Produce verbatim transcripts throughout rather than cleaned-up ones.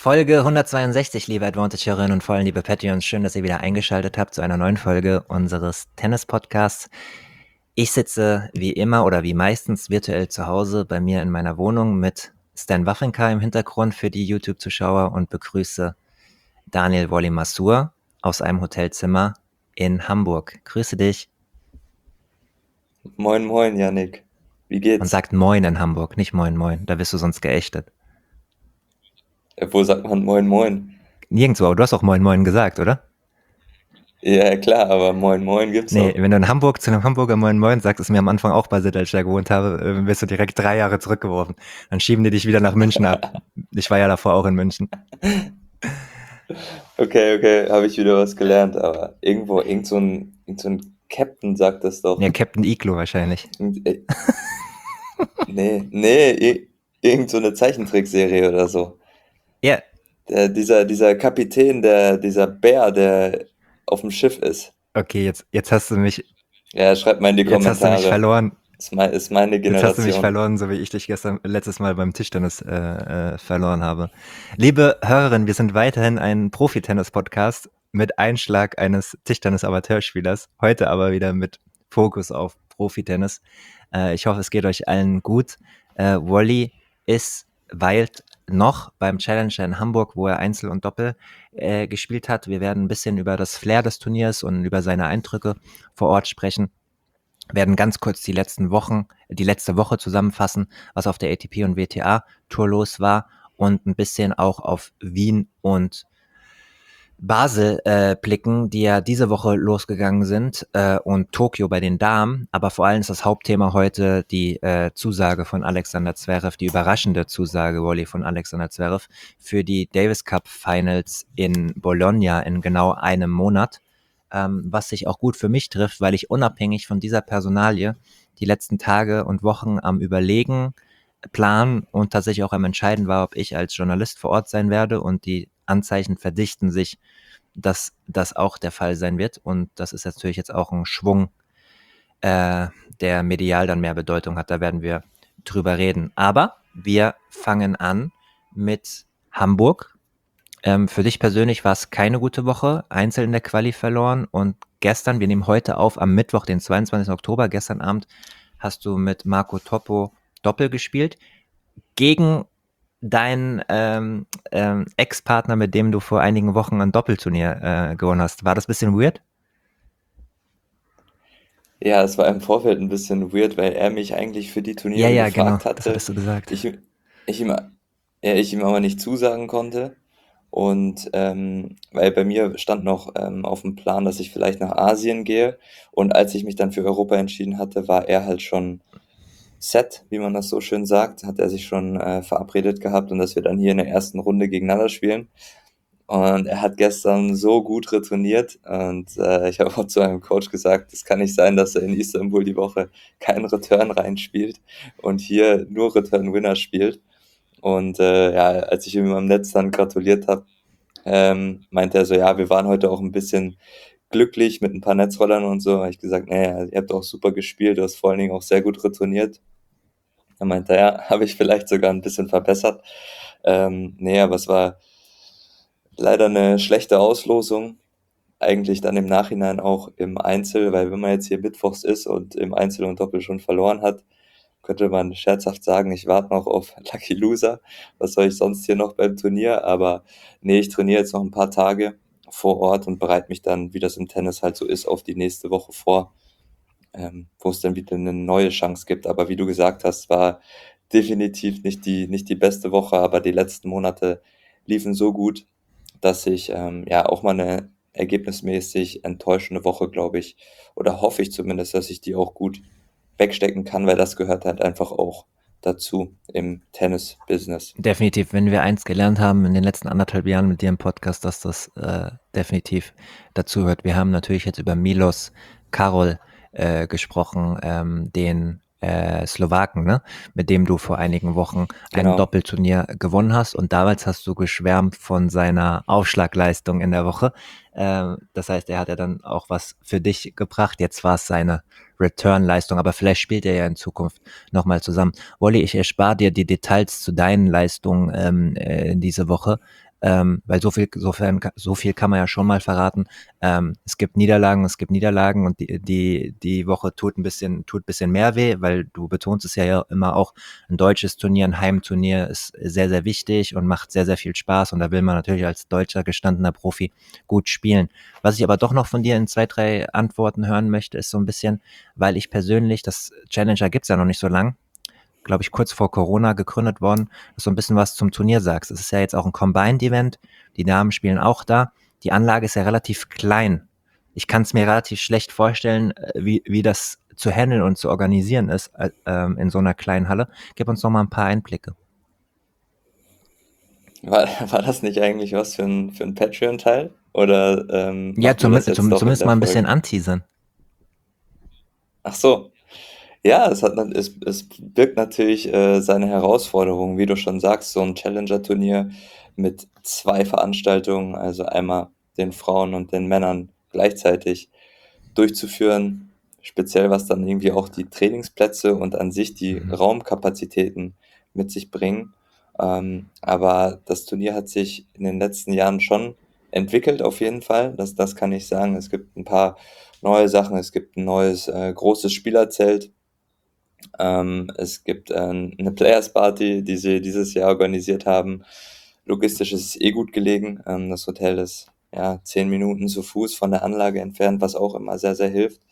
Folge hundertzweiundsechzig, liebe Advantage-Hörerinnen und vor allem liebe Patreons. Schön, dass ihr wieder eingeschaltet habt zu einer neuen Folge unseres Tennis-Podcasts. Ich sitze wie immer oder wie meistens virtuell zu Hause bei mir in meiner Wohnung mit Stan Wawrinka im Hintergrund für die YouTube-Zuschauer und begrüße Daniel Wolli Masur aus einem Hotelzimmer in Hamburg. Grüße dich. Moin, moin, Yannick. Wie Man geht's? sagt Moin in Hamburg, nicht Moin Moin. Da wirst du sonst geächtet. Äh, Wo sagt man Moin, moin? Nirgendwo, aber du hast auch Moin Moin gesagt, oder? Ja, klar, aber Moin, moin gibt's Nee, auch. wenn du in Hamburg zu einem Hamburger Moin Moin sagst, ist mir am Anfang auch passiert, als ich da gewohnt habe, äh, wirst du direkt drei Jahre zurückgeworfen. Dann schieben die dich wieder nach München ab. Ich war ja davor auch in München. Okay, okay, habe ich wieder was gelernt, aber irgendwo, irgend so ein, irgend so ein Captain sagt das doch. Ja, Captain Iglo wahrscheinlich. Irgend- äh, Nee, nee, ir- irgend so eine Zeichentrickserie oder so. Ja, Der, dieser, dieser Kapitän, der, dieser Bär, der auf dem Schiff ist. okay, jetzt, jetzt hast du mich, Ja, schreibt mal in die jetzt hast du mich Kommentare. verloren. Ist, mein, ist meine Jetzt hast du mich Generation. verloren, so wie ich dich gestern, letztes Mal beim Tischtennis äh, äh, verloren habe. Liebe Hörerinnen, wir sind weiterhin ein Profi-Tennis-Podcast mit Einschlag eines Tischtennis-Amateurspielers. Heute aber wieder mit Fokus auf Profi-Tennis. Äh, ich hoffe, es geht euch allen gut. Äh, Wolli ist weilt noch beim Challenger in Hamburg, wo er Einzel und Doppel äh, gespielt hat. Wir werden ein bisschen über das Flair des Turniers und über seine Eindrücke vor Ort sprechen. Werden ganz kurz die letzten Wochen, die letzte Woche zusammenfassen, was auf der A T P und W T A Tour los war und ein bisschen auch auf Wien und Basel äh, blicken, die ja diese Woche losgegangen sind äh, und Tokio bei den Damen. Aber vor allem ist das Hauptthema heute die äh, Zusage von Alexander Zverev, die überraschende Zusage, Wolli, von Alexander Zverev für die Davis Cup Finals in Bologna in genau einem Monat. Ähm, was sich auch gut für mich trifft, weil ich unabhängig von dieser Personalie die letzten Tage und Wochen am Überlegen, Planen und tatsächlich auch am Entscheiden war, ob ich als Journalist vor Ort sein werde, und die Anzeichen verdichten sich, dass das auch der Fall sein wird, und das ist natürlich jetzt auch ein Schwung, äh, der medial dann mehr Bedeutung hat, da werden wir drüber reden. Aber wir fangen an mit Hamburg. Ähm, für dich persönlich war es keine gute Woche, Einzel in der Quali verloren, und gestern, wir nehmen heute auf, am Mittwoch, den zweiundzwanzigsten Oktober, gestern Abend, hast du mit Marco Toppo Doppel gespielt, gegen deinen ähm, ähm, Ex-Partner, mit dem du vor einigen Wochen ein Doppelturnier äh, gewonnen hast. War das ein bisschen weird? Ja, es war im Vorfeld ein bisschen weird, weil er mich eigentlich für die Ja, Turniere ja, genau, gefragt das hatte. hattest du gesagt. Ich, ich ihm, ja, ich ihm aber nicht zusagen konnte. Und ähm, weil bei mir stand noch ähm, auf dem Plan, dass ich vielleicht nach Asien gehe. Und als ich mich dann für Europa entschieden hatte, war er halt schon set, wie man das so schön sagt, hat er sich schon äh, verabredet gehabt und dass wir dann hier in der ersten Runde gegeneinander spielen. Und er hat gestern so gut retourniert und äh, ich habe auch zu einem Coach gesagt, es kann nicht sein, dass er in Istanbul die Woche keinen Return reinspielt und hier nur Return Winner spielt. Und äh, ja, als ich ihm am Netz dann gratuliert habe, ähm, meinte er so, ja, wir waren heute auch ein bisschen glücklich mit ein paar Netzrollern und so. Habe ich gesagt, naja, ihr habt auch super gespielt, du hast vor allen Dingen auch sehr gut retourniert. Er meinte, ja, habe ich vielleicht sogar ein bisschen verbessert. Ähm, nee, aber es war leider eine schlechte Auslosung. Eigentlich dann im Nachhinein auch im Einzel, weil wenn man jetzt hier mittwochs ist und im Einzel und Doppel schon verloren hat, könnte man scherzhaft sagen, ich warte noch auf Lucky Loser. Was soll ich sonst hier noch beim Turnier? Aber nee, ich trainiere jetzt noch ein paar Tage vor Ort und bereite mich dann, wie das im Tennis halt so ist, auf die nächste Woche vor, ähm, wo es dann wieder eine neue Chance gibt. Aber wie du gesagt hast, war definitiv nicht die, nicht die beste Woche, aber die letzten Monate liefen so gut, dass ich ähm, ja auch mal eine ergebnismäßig enttäuschende Woche, glaube ich, oder hoffe ich zumindest, dass ich die auch gut wegstecken kann, weil das gehört halt einfach auch dazu im Tennis-Business. Definitiv, wenn wir eins gelernt haben in den letzten anderthalb Jahren mit dir im Podcast, dass das äh, definitiv dazugehört. Wir haben natürlich jetzt über Milos Karol äh, gesprochen, ähm, den äh, Slowaken, ne? Mit dem du vor einigen Wochen ein Genau. Doppelturnier gewonnen hast, und damals hast du geschwärmt von seiner Aufschlagleistung in der Woche. Ähm, das heißt, er hat ja dann auch was für dich gebracht. Jetzt war es seine Return-Leistung, aber vielleicht spielt er ja in Zukunft nochmal zusammen. Wolli, ich erspare dir die Details zu deinen Leistungen ähm, äh, diese Woche. ähm, weil so viel, sofern, so viel kann man ja schon mal verraten. Ähm, es gibt Niederlagen, es gibt Niederlagen und die, die, die Woche tut ein bisschen, tut ein bisschen mehr weh, weil du betonst es ja immer auch, ein deutsches Turnier, ein Heimturnier ist sehr, sehr wichtig und macht sehr, sehr viel Spaß und da will man natürlich als deutscher gestandener Profi gut spielen. Was ich aber doch noch von dir in zwei, drei Antworten hören möchte, ist so ein bisschen, weil ich persönlich, das Challenger gibt's ja noch nicht so lang, glaube ich, kurz vor Corona gegründet worden, dass du ein bisschen was zum Turnier sagst. Es ist ja jetzt auch ein Combined-Event, die Damen spielen auch da. Die Anlage ist ja relativ klein. Ich kann es mir relativ schlecht vorstellen, äh, wie, wie das zu handeln und zu organisieren ist äh, ähm, in so einer kleinen Halle. Gib uns noch mal ein paar Einblicke. War, war das nicht eigentlich was für ein, für ein Patreon-Teil? Oder ähm, Ja, machen wir das zumindest, jetzt doch in zumindest der mal ein bisschen Folge? anteasern. Ach so. Ja, es hat, nat- es, es birgt natürlich äh, seine Herausforderungen, wie du schon sagst, so ein Challenger-Turnier mit zwei Veranstaltungen, also einmal den Frauen und den Männern gleichzeitig durchzuführen, speziell was dann irgendwie auch die Trainingsplätze und an sich die Mhm. Raumkapazitäten mit sich bringen. Ähm, aber das Turnier hat sich in den letzten Jahren schon entwickelt, auf jeden Fall. Das, das kann ich sagen. Es gibt ein paar neue Sachen. Es gibt ein neues äh, großes Spielerzelt. Ähm, es gibt äh, eine Players Party, die sie dieses Jahr organisiert haben. Logistisch ist es eh gut gelegen. Ähm, das Hotel ist ja zehn Minuten zu Fuß von der Anlage entfernt, was auch immer sehr, sehr hilft.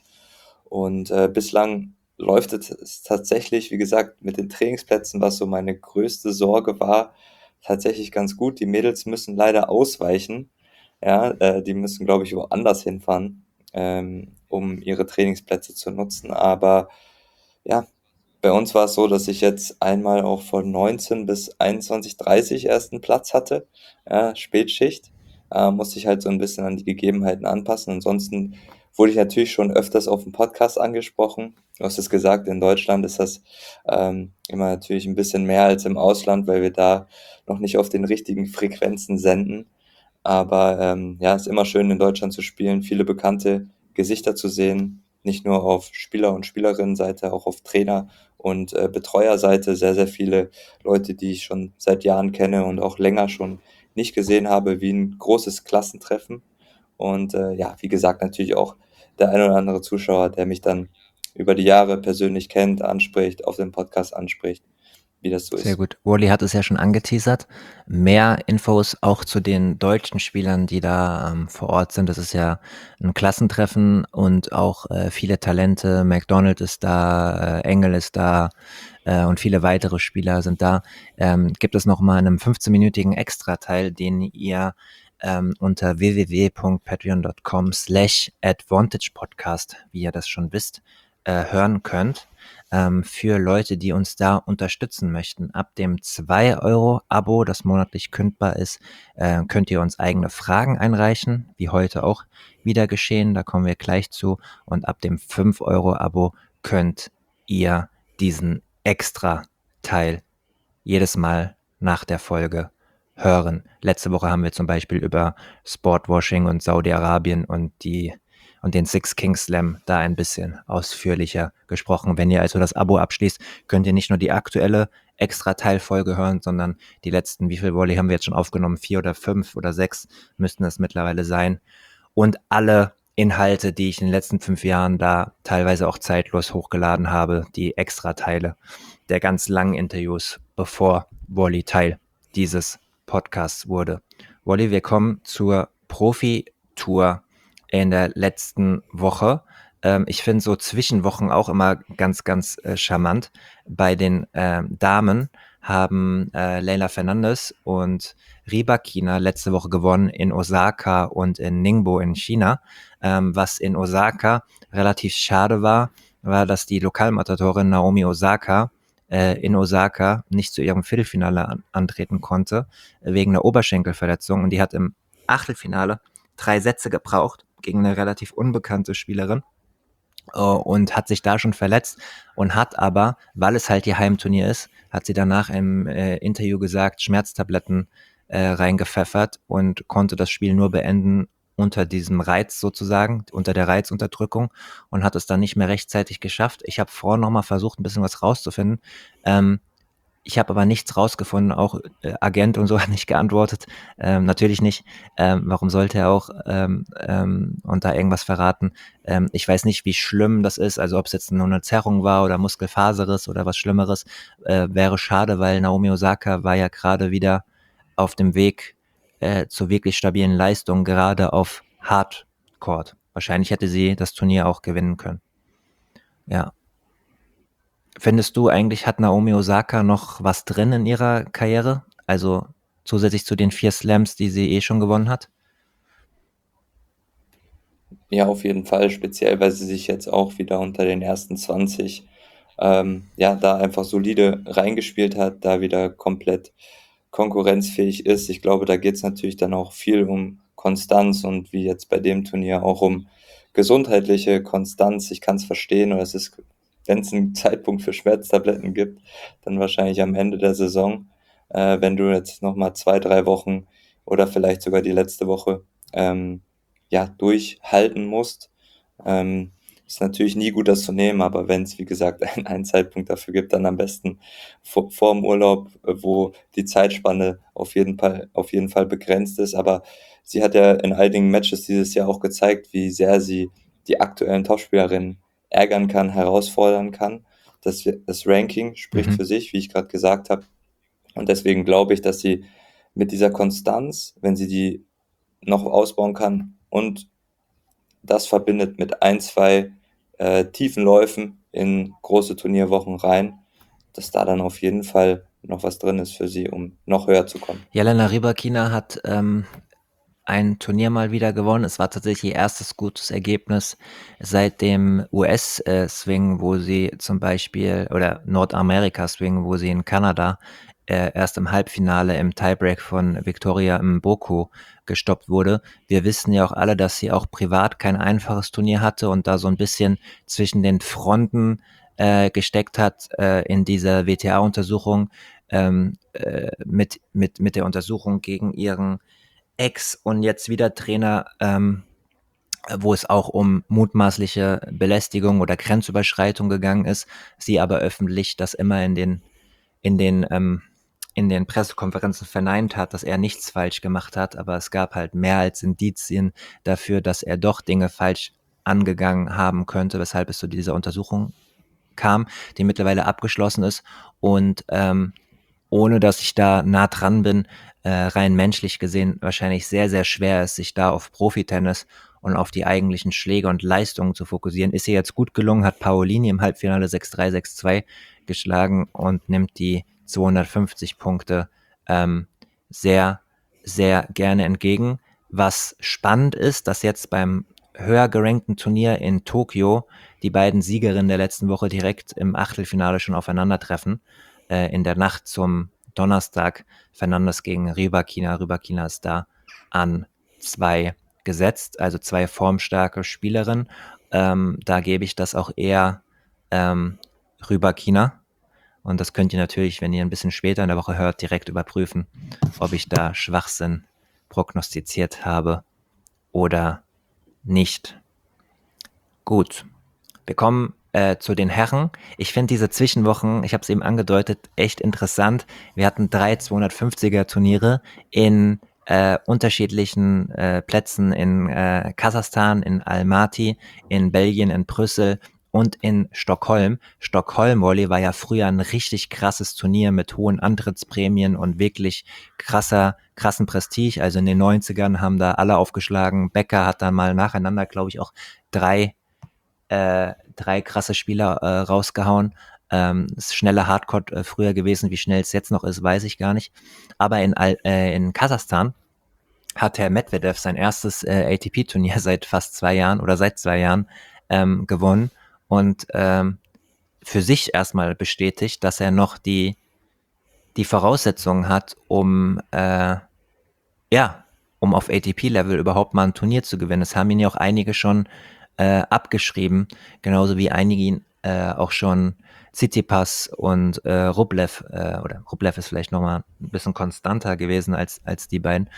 Und äh, bislang läuft es tatsächlich, wie gesagt, mit den Trainingsplätzen, was so meine größte Sorge war, tatsächlich ganz gut. Die Mädels müssen leider ausweichen. Ja, äh, die müssen, glaube ich, woanders hinfahren, ähm, um ihre Trainingsplätze zu nutzen. Aber ja, bei uns war es so, dass ich jetzt einmal auch von neunzehn bis einundzwanzig Uhr dreißig erst 'n Platz hatte, ja, Spätschicht. Äh, musste ich halt so ein bisschen an die Gegebenheiten anpassen. Ansonsten wurde ich natürlich schon öfters auf dem Podcast angesprochen. Du hast es gesagt, in Deutschland ist das, ähm, immer natürlich ein bisschen mehr als im Ausland, weil wir da noch nicht auf den richtigen Frequenzen senden. Aber, ähm, ja, ist immer schön, in Deutschland zu spielen, viele bekannte Gesichter zu sehen, nicht nur auf Spieler und Spielerinnenseite, auch auf Trainer und, äh, Betreuerseite sehr, sehr viele Leute, die ich schon seit Jahren kenne und auch länger schon nicht gesehen habe, wie ein großes Klassentreffen. Und, äh, ja, wie gesagt, natürlich auch der ein oder andere Zuschauer, der mich dann über die Jahre persönlich kennt, anspricht, auf dem Podcast anspricht, wie das so Sehr ist. gut. Wally hat es ja schon angeteasert. Mehr Infos auch zu den deutschen Spielern, die da ähm, vor Ort sind. Das ist ja ein Klassentreffen und auch äh, viele Talente. McDonald ist da, äh, Engel ist da äh, und viele weitere Spieler sind da. Ähm, gibt es noch mal einen fünfzehnminütigen Extrateil, den ihr ähm, unter w w w punkt patreon punkt com slash advantage podcast, wie ihr das schon wisst, äh, hören könnt. Ähm, für Leute, die uns da unterstützen möchten. Ab dem zwei Euro Abo, das monatlich kündbar ist, äh, könnt ihr uns eigene Fragen einreichen, wie heute auch wieder geschehen, da kommen wir gleich zu. Und ab dem fünf Euro Abo könnt ihr diesen extra Teil jedes Mal nach der Folge hören. Letzte Woche haben wir zum Beispiel über Sportwashing und Saudi-Arabien und die und den Six Kings Slam da ein bisschen ausführlicher gesprochen. Wenn ihr also das Abo abschließt, könnt ihr nicht nur die aktuelle extra Teilfolge hören, sondern die letzten, wie viel Volley haben wir jetzt schon aufgenommen? Vier oder fünf oder sechs müssten es mittlerweile sein. Und alle Inhalte, die ich in den letzten fünf Jahren da teilweise auch zeitlos hochgeladen habe, die Extra-Teile der ganz langen Interviews, bevor Wally Teil dieses Podcasts wurde. Wally, wir kommen zur Profi-Tour in der letzten Woche. Ähm, ich finde so Zwischenwochen auch immer ganz, ganz äh, charmant. Bei den ähm, Damen haben äh, Leila Fernandes und Rybakina letzte Woche gewonnen in Osaka und in Ningbo in China. Ähm, was in Osaka relativ schade war, war, dass die Lokalmatatorin Naomi Osaka äh, in Osaka nicht zu ihrem Viertelfinale an, antreten konnte, äh, wegen einer Oberschenkelverletzung. Und die hat im Achtelfinale drei Sätze gebraucht gegen eine relativ unbekannte Spielerin äh, und hat sich da schon verletzt und hat aber, weil es halt ihr Heimturnier ist, hat sie danach im äh, Interview gesagt, Schmerztabletten äh, reingepfeffert und konnte das Spiel nur beenden unter diesem Reiz sozusagen, unter der Reizunterdrückung und hat es dann nicht mehr rechtzeitig geschafft. Ich habe vorhin nochmal versucht, ein bisschen was rauszufinden. Ähm, Ich habe aber nichts rausgefunden, auch äh, Agent und so hat nicht geantwortet. Ähm, natürlich nicht. Ähm, warum sollte er auch ähm, ähm, und da irgendwas verraten? Ähm, ich weiß nicht, wie schlimm das ist, also ob es jetzt nur eine Zerrung war oder Muskelfaserriss oder was Schlimmeres. Äh, wäre schade, weil Naomi Osaka war ja gerade wieder auf dem Weg äh, zu wirklich stabilen Leistungen, gerade auf Hardcourt. Wahrscheinlich hätte sie das Turnier auch gewinnen können. Ja. Findest du eigentlich, hat Naomi Osaka noch was drin in ihrer Karriere? Also zusätzlich zu den vier Slams, die sie eh schon gewonnen hat? Ja, auf jeden Fall, speziell, weil sie sich jetzt auch wieder unter den ersten zwanzig, ähm, ja, da einfach solide reingespielt hat, da wieder komplett konkurrenzfähig ist. Ich glaube, da geht's natürlich dann auch viel um Konstanz und wie jetzt bei dem Turnier auch um gesundheitliche Konstanz. Ich kann es verstehen und es ist, wenn es einen Zeitpunkt für Schmerztabletten gibt, dann wahrscheinlich am Ende der Saison, äh, wenn du jetzt noch mal zwei, drei Wochen oder vielleicht sogar die letzte Woche ähm, ja, durchhalten musst. Ähm, ist natürlich nie gut, das zu nehmen, aber wenn es, wie gesagt, einen, einen Zeitpunkt dafür gibt, dann am besten vor, vor dem Urlaub, äh, wo die Zeitspanne auf jeden Fall, auf jeden Fall begrenzt ist. Aber sie hat ja in einigen Matches dieses Jahr auch gezeigt, wie sehr sie die aktuellen Topspielerinnen ärgern kann, herausfordern kann. Das, das Ranking spricht Mhm. für sich, wie ich gerade gesagt habe. Und deswegen glaube ich, dass sie mit dieser Konstanz, wenn sie die noch ausbauen kann und das verbindet mit ein, zwei äh, tiefen Läufen in große Turnierwochen rein, dass da dann auf jeden Fall noch was drin ist für sie, um noch höher zu kommen. Jelena Rybakina hat ähm, ein Turnier mal wieder gewonnen. Es war tatsächlich ihr erstes gutes Ergebnis seit dem U S-Swing, wo sie zum Beispiel, oder Nordamerika-Swing, wo sie in Kanada äh, erst im Halbfinale im Tiebreak von Victoria Mboko gestoppt wurde. Wir wissen ja auch alle, dass sie auch privat kein einfaches Turnier hatte und da so ein bisschen zwischen den Fronten äh, gesteckt hat äh, in dieser W T A-Untersuchung ähm, äh, mit, mit, mit der Untersuchung gegen ihren Ex und jetzt wieder Trainer, ähm, wo es auch um mutmaßliche Belästigung oder Grenzüberschreitung gegangen ist, sie aber öffentlich das immer in den in den ähm, in den Pressekonferenzen verneint hat, dass er nichts falsch gemacht hat, aber es gab halt mehr als Indizien dafür, dass er doch Dinge falsch angegangen haben könnte, weshalb es zu dieser Untersuchung kam, die mittlerweile abgeschlossen ist und ähm, ohne dass ich da nah dran bin, äh, rein menschlich gesehen wahrscheinlich sehr, sehr schwer ist, sich da auf Profitennis und auf die eigentlichen Schläge und Leistungen zu fokussieren. Ist ihr jetzt gut gelungen, hat Paolini im Halbfinale sechs drei, sechs zwei geschlagen und nimmt die zweihundertfünfzig Punkte ähm, sehr, sehr gerne entgegen. Was spannend ist, dass jetzt beim höher gerankten Turnier in Tokio die beiden Siegerinnen der letzten Woche direkt im Achtelfinale schon aufeinandertreffen. Äh, in der Nacht zum Donnerstag Fernandes gegen Rybakina. Rybakina ist da an zwei gesetzt, also zwei formstarke Spielerinnen. Ähm, da gebe ich das auch eher ähm, Rybakina. Und das könnt ihr natürlich, wenn ihr ein bisschen später in der Woche hört, direkt überprüfen, ob ich da Schwachsinn prognostiziert habe oder nicht. Gut, wir kommen äh, zu den Herren. Ich finde diese Zwischenwochen, ich habe es eben angedeutet, echt interessant. Wir hatten drei zweihundertfünfziger Turniere in äh, unterschiedlichen äh, Plätzen in äh, Kasachstan, in Almaty, in Belgien, in Brüssel und in Stockholm. Stockholm Volley war ja früher ein richtig krasses Turnier mit hohen Antrittsprämien und wirklich krasser, krassen Prestige. Also in den neunzigern haben da alle aufgeschlagen. Becker hat dann mal nacheinander, glaube ich, auch drei äh, drei krasse Spieler äh, rausgehauen. Ähm, ist schneller Hardcore äh, früher gewesen, wie schnell es jetzt noch ist, weiß ich gar nicht. Aber in, Al äh, in Kasachstan hat Herr Medvedev sein erstes äh, A T P-Turnier seit fast zwei Jahren oder seit zwei Jahren ähm, gewonnen und ähm, für sich erstmal bestätigt, dass er noch die, die Voraussetzungen hat, um äh, ja, um auf A T P-Level überhaupt mal ein Turnier zu gewinnen. Das haben ihn ja auch einige schon äh, abgeschrieben, genauso wie einige ihn äh, auch schon Tsitsipas und äh, Rublev, äh, oder Rublev ist vielleicht nochmal ein bisschen konstanter gewesen als, als die beiden.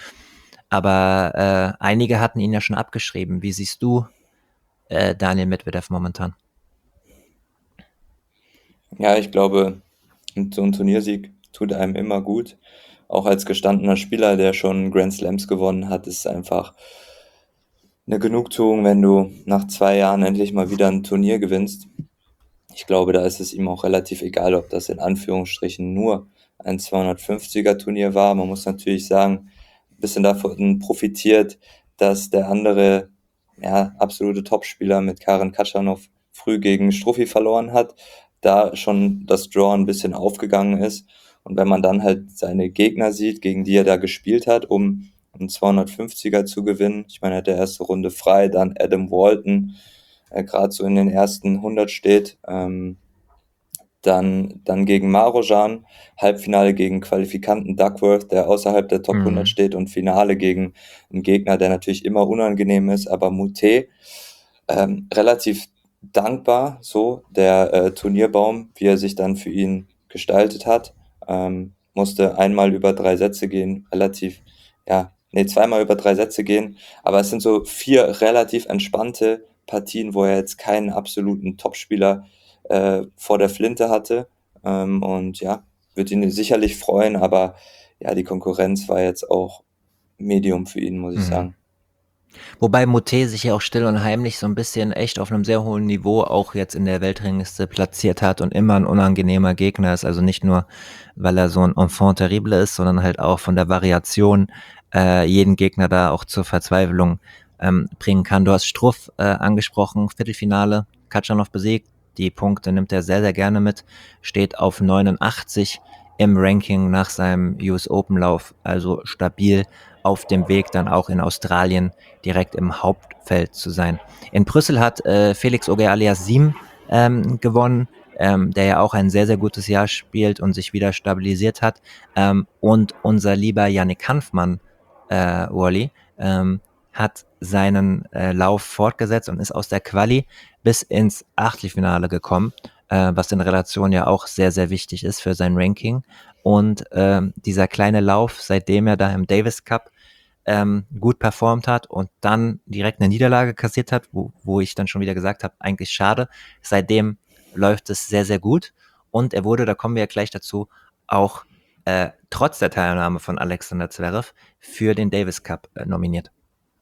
Aber äh, einige hatten ihn ja schon abgeschrieben. Wie siehst du äh, Daniel Medvedev momentan? Ja, ich glaube, so ein Turniersieg tut einem immer gut. Auch als gestandener Spieler, der schon Grand Slams gewonnen hat, ist es einfach eine Genugtuung, wenn du nach zwei Jahren endlich mal wieder ein Turnier gewinnst. Ich glaube, da ist es ihm auch relativ egal, ob das in Anführungsstrichen nur ein zweihundertfünfziger Turnier war. Man muss natürlich sagen, ein bisschen davon profitiert, dass der andere, ja, absolute Topspieler mit Karen Khachanov früh gegen Struffi verloren hat, da schon das Draw ein bisschen aufgegangen ist. Und wenn man dann halt seine Gegner sieht, gegen die er da gespielt hat, um einen zweihundertfünfziger zu gewinnen, ich meine, er hat der erste Runde frei, dann Adam Walton, äh, gerade so in den ersten hundert steht, ähm, dann, dann gegen Marojan, Halbfinale gegen Qualifikanten Duckworth, der außerhalb der Top hundert Mhm. steht, und Finale gegen einen Gegner, der natürlich immer unangenehm ist, aber Moutet, ähm, relativ dankbar, so der äh, Turnierbaum, wie er sich dann für ihn gestaltet hat. Ähm, musste einmal über drei Sätze gehen, relativ, ja, nee, zweimal über drei Sätze gehen, aber es sind so vier relativ entspannte Partien, wo er jetzt keinen absoluten Topspieler äh, vor der Flinte hatte. Ähm, und ja, wird ihn sicherlich freuen, aber ja, die Konkurrenz war jetzt auch Medium für ihn, muss ich Mhm. sagen. Wobei Moutet sich ja auch still und heimlich so ein bisschen echt auf einem sehr hohen Niveau auch jetzt in der Weltrangliste platziert hat und immer ein unangenehmer Gegner ist. Also nicht nur, weil er so ein Enfant terrible ist, sondern halt auch von der Variation äh, jeden Gegner da auch zur Verzweiflung ähm, bringen kann. Du hast Struff äh, angesprochen, Viertelfinale, Khachanov besiegt. Die Punkte nimmt er sehr, sehr gerne mit, steht auf neunundachtzig im Ranking nach seinem U S Open Lauf, also stabil auf dem Weg dann auch in Australien direkt im Hauptfeld zu sein. In Brüssel hat äh, Felix Auger-Aliassime ähm, gewonnen, ähm, der ja auch ein sehr, sehr gutes Jahr spielt und sich wieder stabilisiert hat. Ähm, und unser lieber Yannick Hanfmann, äh, Wally, ähm, hat seinen äh, Lauf fortgesetzt und ist aus der Quali bis ins Achtelfinale gekommen, äh, was in Relation ja auch sehr, sehr wichtig ist für sein Ranking. Und ähm, dieser kleine Lauf, seitdem er da im Davis Cup ähm, gut performt hat und dann direkt eine Niederlage kassiert hat, wo, wo ich dann schon wieder gesagt habe, eigentlich schade. Seitdem läuft es sehr, sehr gut und er wurde, da kommen wir ja gleich dazu, auch äh, trotz der Teilnahme von Alexander Zverev für den Davis Cup äh, nominiert.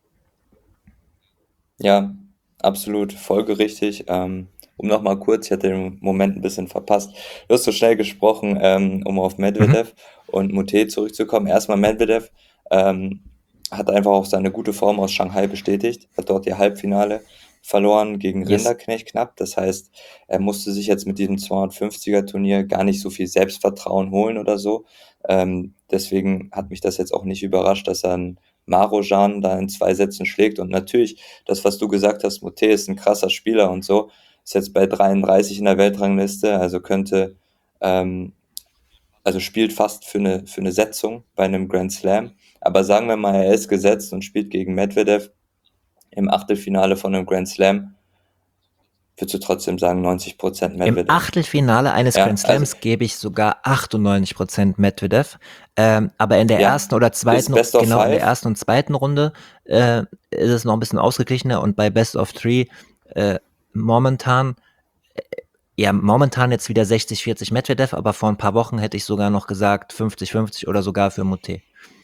Ja, absolut folgerichtig. Ähm, um nochmal kurz, ich hatte den Moment ein bisschen verpasst. Du hast so schnell gesprochen, ähm, um auf Mhm. Medvedev und Moutet zurückzukommen. Erstmal Medvedev ähm, hat einfach auch seine gute Form aus Shanghai bestätigt, hat dort ihr Halbfinale verloren gegen Yes. Rinderknecht knapp. Das heißt, er musste sich jetzt mit diesem zweihundertfünfziger Turnier gar nicht so viel Selbstvertrauen holen oder so. Ähm, deswegen hat mich das jetzt auch nicht überrascht, dass er einen Marojan da in zwei Sätzen schlägt. Und natürlich, das, was du gesagt hast, Moutet ist ein krasser Spieler und so, ist jetzt bei dreiunddreißig in der Weltrangliste, also könnte, ähm, also spielt fast für eine, für eine Setzung bei einem Grand Slam. Aber sagen wir mal, er ist gesetzt und spielt gegen Medvedev im Achtelfinale von einem Grand Slam, würdest du trotzdem sagen neunzig Prozent Im Medvedev. Achtelfinale eines Ja, Grand also, Slams gebe ich sogar achtundneunzig Prozent Medvedev. Ähm, aber in der ja, ersten oder ist zweiten, Best of genau, in der Five. ersten und zweiten Runde äh, ist es noch ein bisschen ausgeglichener und bei Best of Three äh, momentan, äh, ja, momentan jetzt wieder sechzig vierzig Medvedev, aber vor ein paar Wochen hätte ich sogar noch gesagt fünfzig fünfzig oder sogar für Moutet.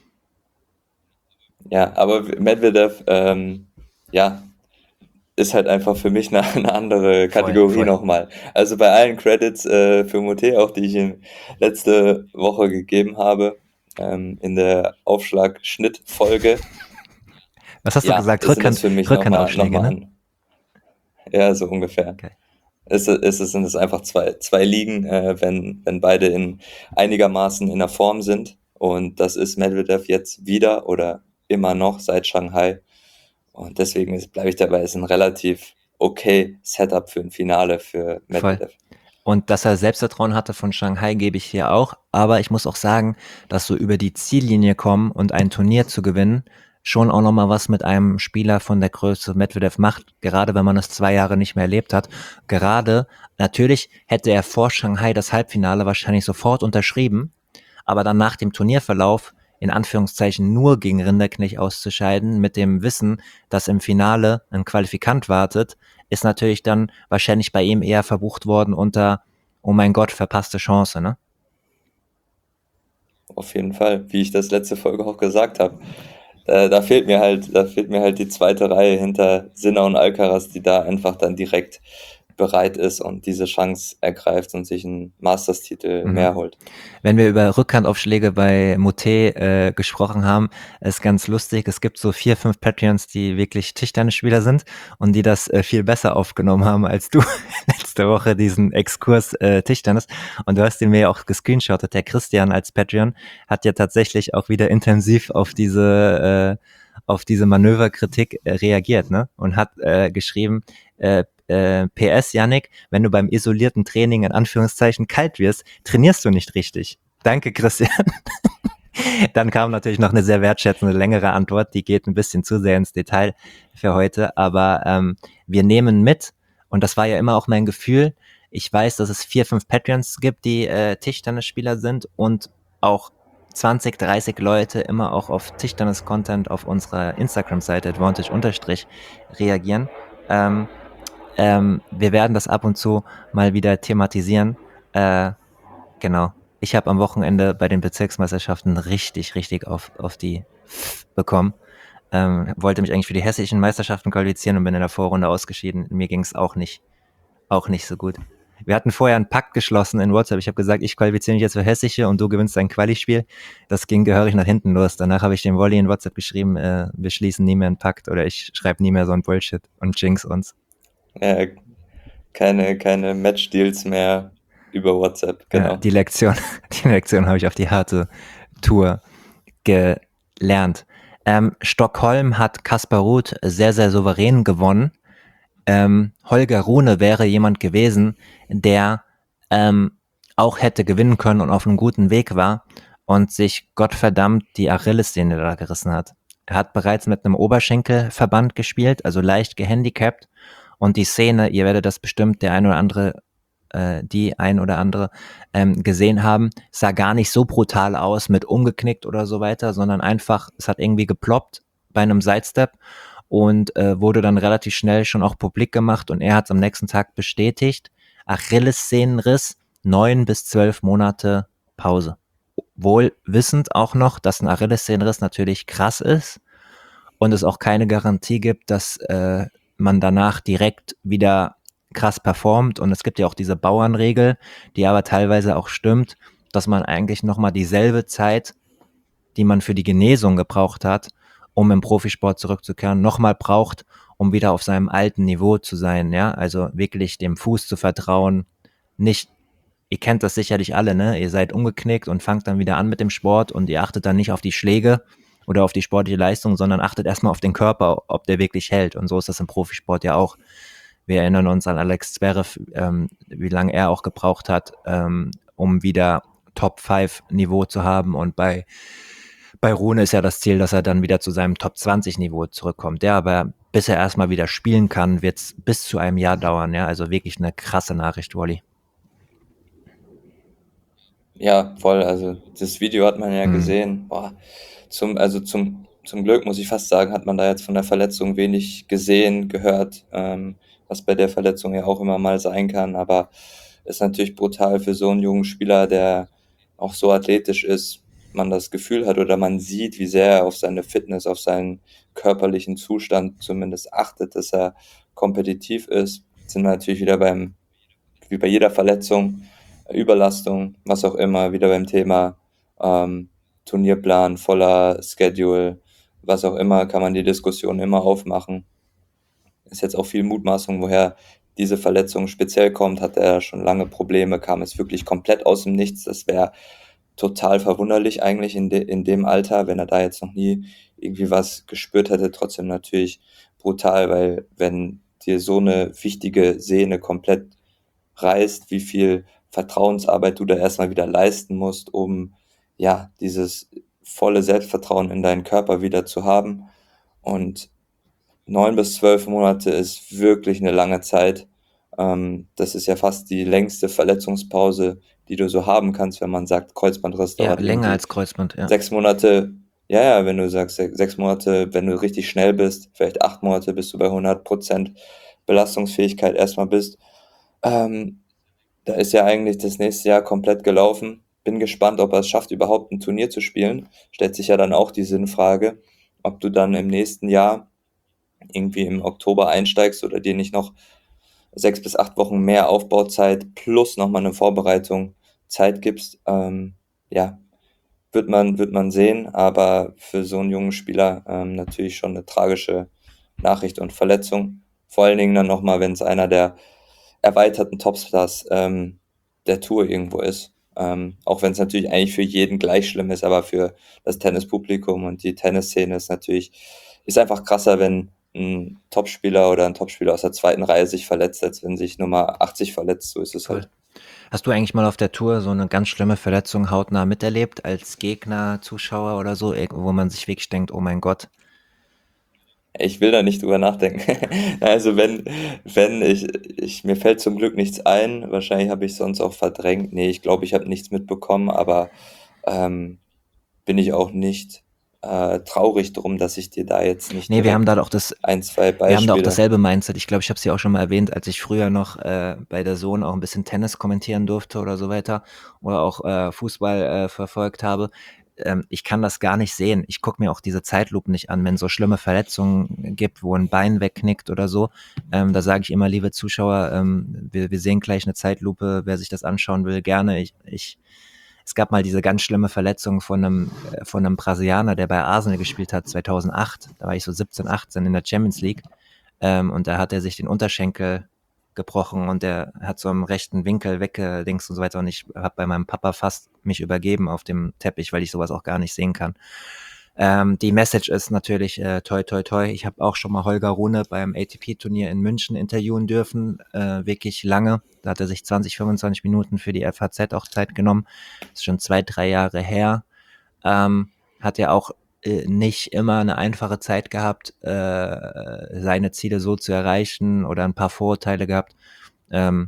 Ja, aber Medvedev, ähm, ja, ist halt einfach für mich eine, eine andere Voll, Kategorie voll. nochmal. Also bei allen Credits äh, für Moutet, auch die ich ihm letzte Woche gegeben habe, ähm, in der Aufschlag-Schnitt-Folge, Was hast du ja, gesagt? sind das Rückhand, für mich nochmal noch Rückhandaufschläge, mal ne? an. Ja, so ungefähr. Okay. Es, es, es sind es einfach zwei, zwei Ligen, äh, wenn, wenn beide in einigermaßen in der Form sind. Und das ist Medvedev jetzt wieder oder immer noch seit Shanghai. Und deswegen bleibe ich dabei, ist ein relativ okay Setup für ein Finale für Voll. Medvedev. Und dass er Selbstvertrauen hatte von Shanghai, gebe ich hier auch. Aber ich muss auch sagen, dass so über die Ziellinie kommen und ein Turnier zu gewinnen, schon auch nochmal was mit einem Spieler von der Größe Medvedev macht, gerade wenn man es zwei Jahre nicht mehr erlebt hat. Gerade, natürlich hätte er vor Shanghai das Halbfinale wahrscheinlich sofort unterschrieben, aber dann nach dem Turnierverlauf in Anführungszeichen nur gegen Rinderknecht auszuscheiden, mit dem Wissen, dass im Finale ein Qualifikant wartet, ist natürlich dann wahrscheinlich bei ihm eher verbucht worden unter, oh mein Gott, verpasste Chance, ne? auf jeden Fall, wie ich das letzte Folge auch gesagt habe. Äh, da fehlt mir halt, da fehlt mir halt die zweite Reihe hinter Sinner und Alcaraz, die da einfach dann direkt bereit ist und diese Chance ergreift und sich einen Masters-Titel Mhm. mehr holt. Wenn wir über Rückhandaufschläge bei Motet äh, gesprochen haben, ist ganz lustig. Es gibt so vier, fünf Patreons, die wirklich Tischtennisspieler sind und die das äh, viel besser aufgenommen haben als du letzte Woche, diesen Exkurs äh, Tischtennis. Und du hast den mir ja auch gescreenshottet. Der Christian als Patreon hat ja tatsächlich auch wieder intensiv auf diese äh, auf diese Manöverkritik äh, reagiert, ne? Und hat äh, geschrieben, äh, äh, P S, Yannick, wenn du beim isolierten Training in Anführungszeichen kalt wirst, trainierst du nicht richtig. Danke, Christian. Dann kam natürlich noch eine sehr wertschätzende, längere Antwort, die geht ein bisschen zu sehr ins Detail für heute, aber ähm, wir nehmen mit, und das war ja immer auch mein Gefühl, ich weiß, dass es vier, fünf Patreons gibt, die äh, Tischtennisspieler sind und auch zwanzig, dreißig Leute immer auch auf Tischtennis-Content auf unserer Instagram-Seite advantage unterstrich reagieren. Ähm, ähm, wir werden das ab und zu mal wieder thematisieren. Äh, genau. Ich habe am Wochenende bei den Bezirksmeisterschaften richtig, richtig auf, auf die bekommen. Ähm, wollte mich eigentlich für die hessischen Meisterschaften qualifizieren und bin in der Vorrunde ausgeschieden. Mir ging es auch nicht, auch nicht so gut. Wir hatten vorher einen Pakt geschlossen in WhatsApp. Ich habe gesagt, ich qualifiziere mich jetzt für hessische und du gewinnst ein Quali-Spiel. Das ging gehörig nach hinten los. Danach habe ich dem Wolli in WhatsApp geschrieben, äh, wir schließen nie mehr einen Pakt oder ich schreibe nie mehr so ein Bullshit und jinx uns. Ja, keine, keine Match-Deals mehr über WhatsApp, genau. Ja, die Lektion, die Lektion habe ich auf die harte Tour gelernt. Ähm, Stockholm hat Kaspar Ruud sehr, sehr souverän gewonnen. Ähm, Holger Rune wäre jemand gewesen, der ähm, auch hätte gewinnen können und auf einem guten Weg war und sich Gottverdammt die Achillessehne da gerissen hat. Er hat bereits mit einem Oberschenkelverband gespielt, also leicht gehandicapt, und die Szene, ihr werdet das bestimmt der ein oder andere, äh, die ein oder andere ähm, gesehen haben, sah gar nicht so brutal aus mit umgeknickt oder so weiter, sondern einfach, es hat irgendwie geploppt bei einem Sidestep und äh, wurde dann relativ schnell schon auch publik gemacht und er hat es am nächsten Tag bestätigt. Achillessehnenriss, neun bis zwölf Monate Pause. Wohl wissend auch noch, dass ein Achillessehnenriss natürlich krass ist und es auch keine Garantie gibt, dass äh, man danach direkt wieder krass performt. Und es gibt ja auch diese Bauernregel, die aber teilweise auch stimmt, dass man eigentlich nochmal dieselbe Zeit, die man für die Genesung gebraucht hat, um im Profisport zurückzukehren, nochmal braucht, um wieder auf seinem alten Niveau zu sein, ja, also wirklich dem Fuß zu vertrauen, nicht, ihr kennt das sicherlich alle, ne, ihr seid umgeknickt und fangt dann wieder an mit dem Sport und ihr achtet dann nicht auf die Schläge oder auf die sportliche Leistung, sondern achtet erstmal auf den Körper, ob der wirklich hält, und so ist das im Profisport ja auch. Wir erinnern uns an Alex Zverev, ähm, wie lange er auch gebraucht hat, ähm, um wieder Top fünf Niveau zu haben, und bei bei Rune ist ja das Ziel, dass er dann wieder zu seinem Top zwanzig Niveau zurückkommt. Ja, aber bis er erstmal wieder spielen kann, wird es bis zu einem Jahr dauern. Ja, also wirklich eine krasse Nachricht, Wolli. Ja, voll. Also das Video hat man ja Mhm. gesehen. Boah, zum, also zum, zum Glück muss ich fast sagen, hat man da jetzt von der Verletzung wenig gesehen, gehört, ähm, was bei der Verletzung ja auch immer mal sein kann. Aber ist natürlich brutal für so einen jungen Spieler, der auch so athletisch ist, man das Gefühl hat oder man sieht, wie sehr er auf seine Fitness, auf seinen körperlichen Zustand zumindest achtet, dass er kompetitiv ist. Jetzt sind wir natürlich wieder beim, wie bei jeder Verletzung, Überlastung, was auch immer, wieder beim Thema ähm, Turnierplan, voller Schedule, was auch immer, kann man die Diskussion immer aufmachen. Ist jetzt auch viel Mutmaßung, woher diese Verletzung speziell kommt. Hat er schon lange Probleme, kam es wirklich komplett aus dem Nichts. Das wäre total verwunderlich eigentlich in, de in dem Alter, wenn er da jetzt noch nie irgendwie was gespürt hätte. Trotzdem natürlich brutal, weil wenn dir so eine wichtige Sehne komplett reißt, wie viel Vertrauensarbeit du da erstmal wieder leisten musst, um ja dieses volle Selbstvertrauen in deinen Körper wieder zu haben. Und neun bis zwölf Monate ist wirklich eine lange Zeit. Ähm, das ist ja fast die längste Verletzungspause, die du so haben kannst, wenn man sagt, Kreuzbandriss Ja, dauert länger irgendwie als Kreuzband, ja. sechs Monate. Ja, ja, wenn du sagst, se- sechs Monate, wenn du richtig schnell bist, vielleicht acht Monate, bis du bei hundert Prozent Belastungsfähigkeit erstmal bist. Ähm, Da ist ja eigentlich das nächste Jahr komplett gelaufen. bin gespannt, ob er es schafft, überhaupt ein Turnier zu spielen. Stellt sich ja dann auch die Sinnfrage, ob du dann im nächsten Jahr irgendwie im Oktober einsteigst oder dir nicht noch sechs bis acht Wochen mehr Aufbauzeit plus nochmal eine Vorbereitung Zeit gibst. Ähm, ja, wird man, wird man sehen, aber für so einen jungen Spieler ähm, natürlich schon eine tragische Nachricht und Verletzung. Vor allen Dingen dann nochmal, wenn es einer der erweiterten Topstars ähm, der Tour irgendwo ist. Ähm, auch wenn es natürlich eigentlich für jeden gleich schlimm ist, aber für das Tennispublikum und die Tennisszene ist natürlich, ist einfach krasser, wenn ein Topspieler oder ein Topspieler aus der zweiten Reihe sich verletzt, als wenn sich Nummer achtzig verletzt. So ist es Voll. halt. Hast du eigentlich mal auf der Tour so eine ganz schlimme Verletzung hautnah miterlebt, als Gegner, Zuschauer oder so, eh, wo man sich wirklich denkt, oh mein Gott? Ich will da nicht drüber nachdenken. Also wenn, wenn ich, ich, mir fällt zum Glück nichts ein. Wahrscheinlich habe ich sonst auch verdrängt. Nee, ich glaube, ich habe nichts mitbekommen, aber ähm, bin ich auch nicht äh, traurig drum, dass ich dir da jetzt nicht Nee, wir haben direkt da auch das, ein, zwei wir haben da auch Beispiele. dasselbe Mindset. Ich glaube, ich habe es ja auch schon mal erwähnt, als ich früher noch äh, bei der Sohn auch ein bisschen Tennis kommentieren durfte oder so weiter oder auch äh, Fußball äh, verfolgt habe. Ähm, ich kann das gar nicht sehen. Ich gucke mir auch diese Zeitlupen nicht an, wenn es so schlimme Verletzungen gibt, wo ein Bein wegknickt oder so. Ähm, da sage ich immer, liebe Zuschauer, ähm, wir, wir sehen gleich eine Zeitlupe. Wer sich das anschauen will, gerne. Ich, ich Es gab mal diese ganz schlimme Verletzung von einem, äh, von einem Brasilianer, der bei Arsenal gespielt hat, zweitausendacht. Da war ich so siebzehn, achtzehn in der Champions League. Ähm, und da hat er sich den Unterschenkel gebrochen und der hat so im rechten Winkel weggedingst und so weiter. Und ich habe bei meinem Papa fast mich übergeben auf dem Teppich, weil ich sowas auch gar nicht sehen kann. Ähm, die Message ist natürlich äh, toi toi toi. Ich habe auch schon mal Holger Rune beim A T P-Turnier in München interviewen dürfen, äh, wirklich lange. Da hat er sich zwanzig, fünfundzwanzig Minuten für die F A Z auch Zeit genommen. Das ist schon zwei, drei Jahre her. Ähm, hat ja auch äh, nicht immer eine einfache Zeit gehabt, äh, seine Ziele so zu erreichen oder ein paar Vorurteile gehabt. Ähm,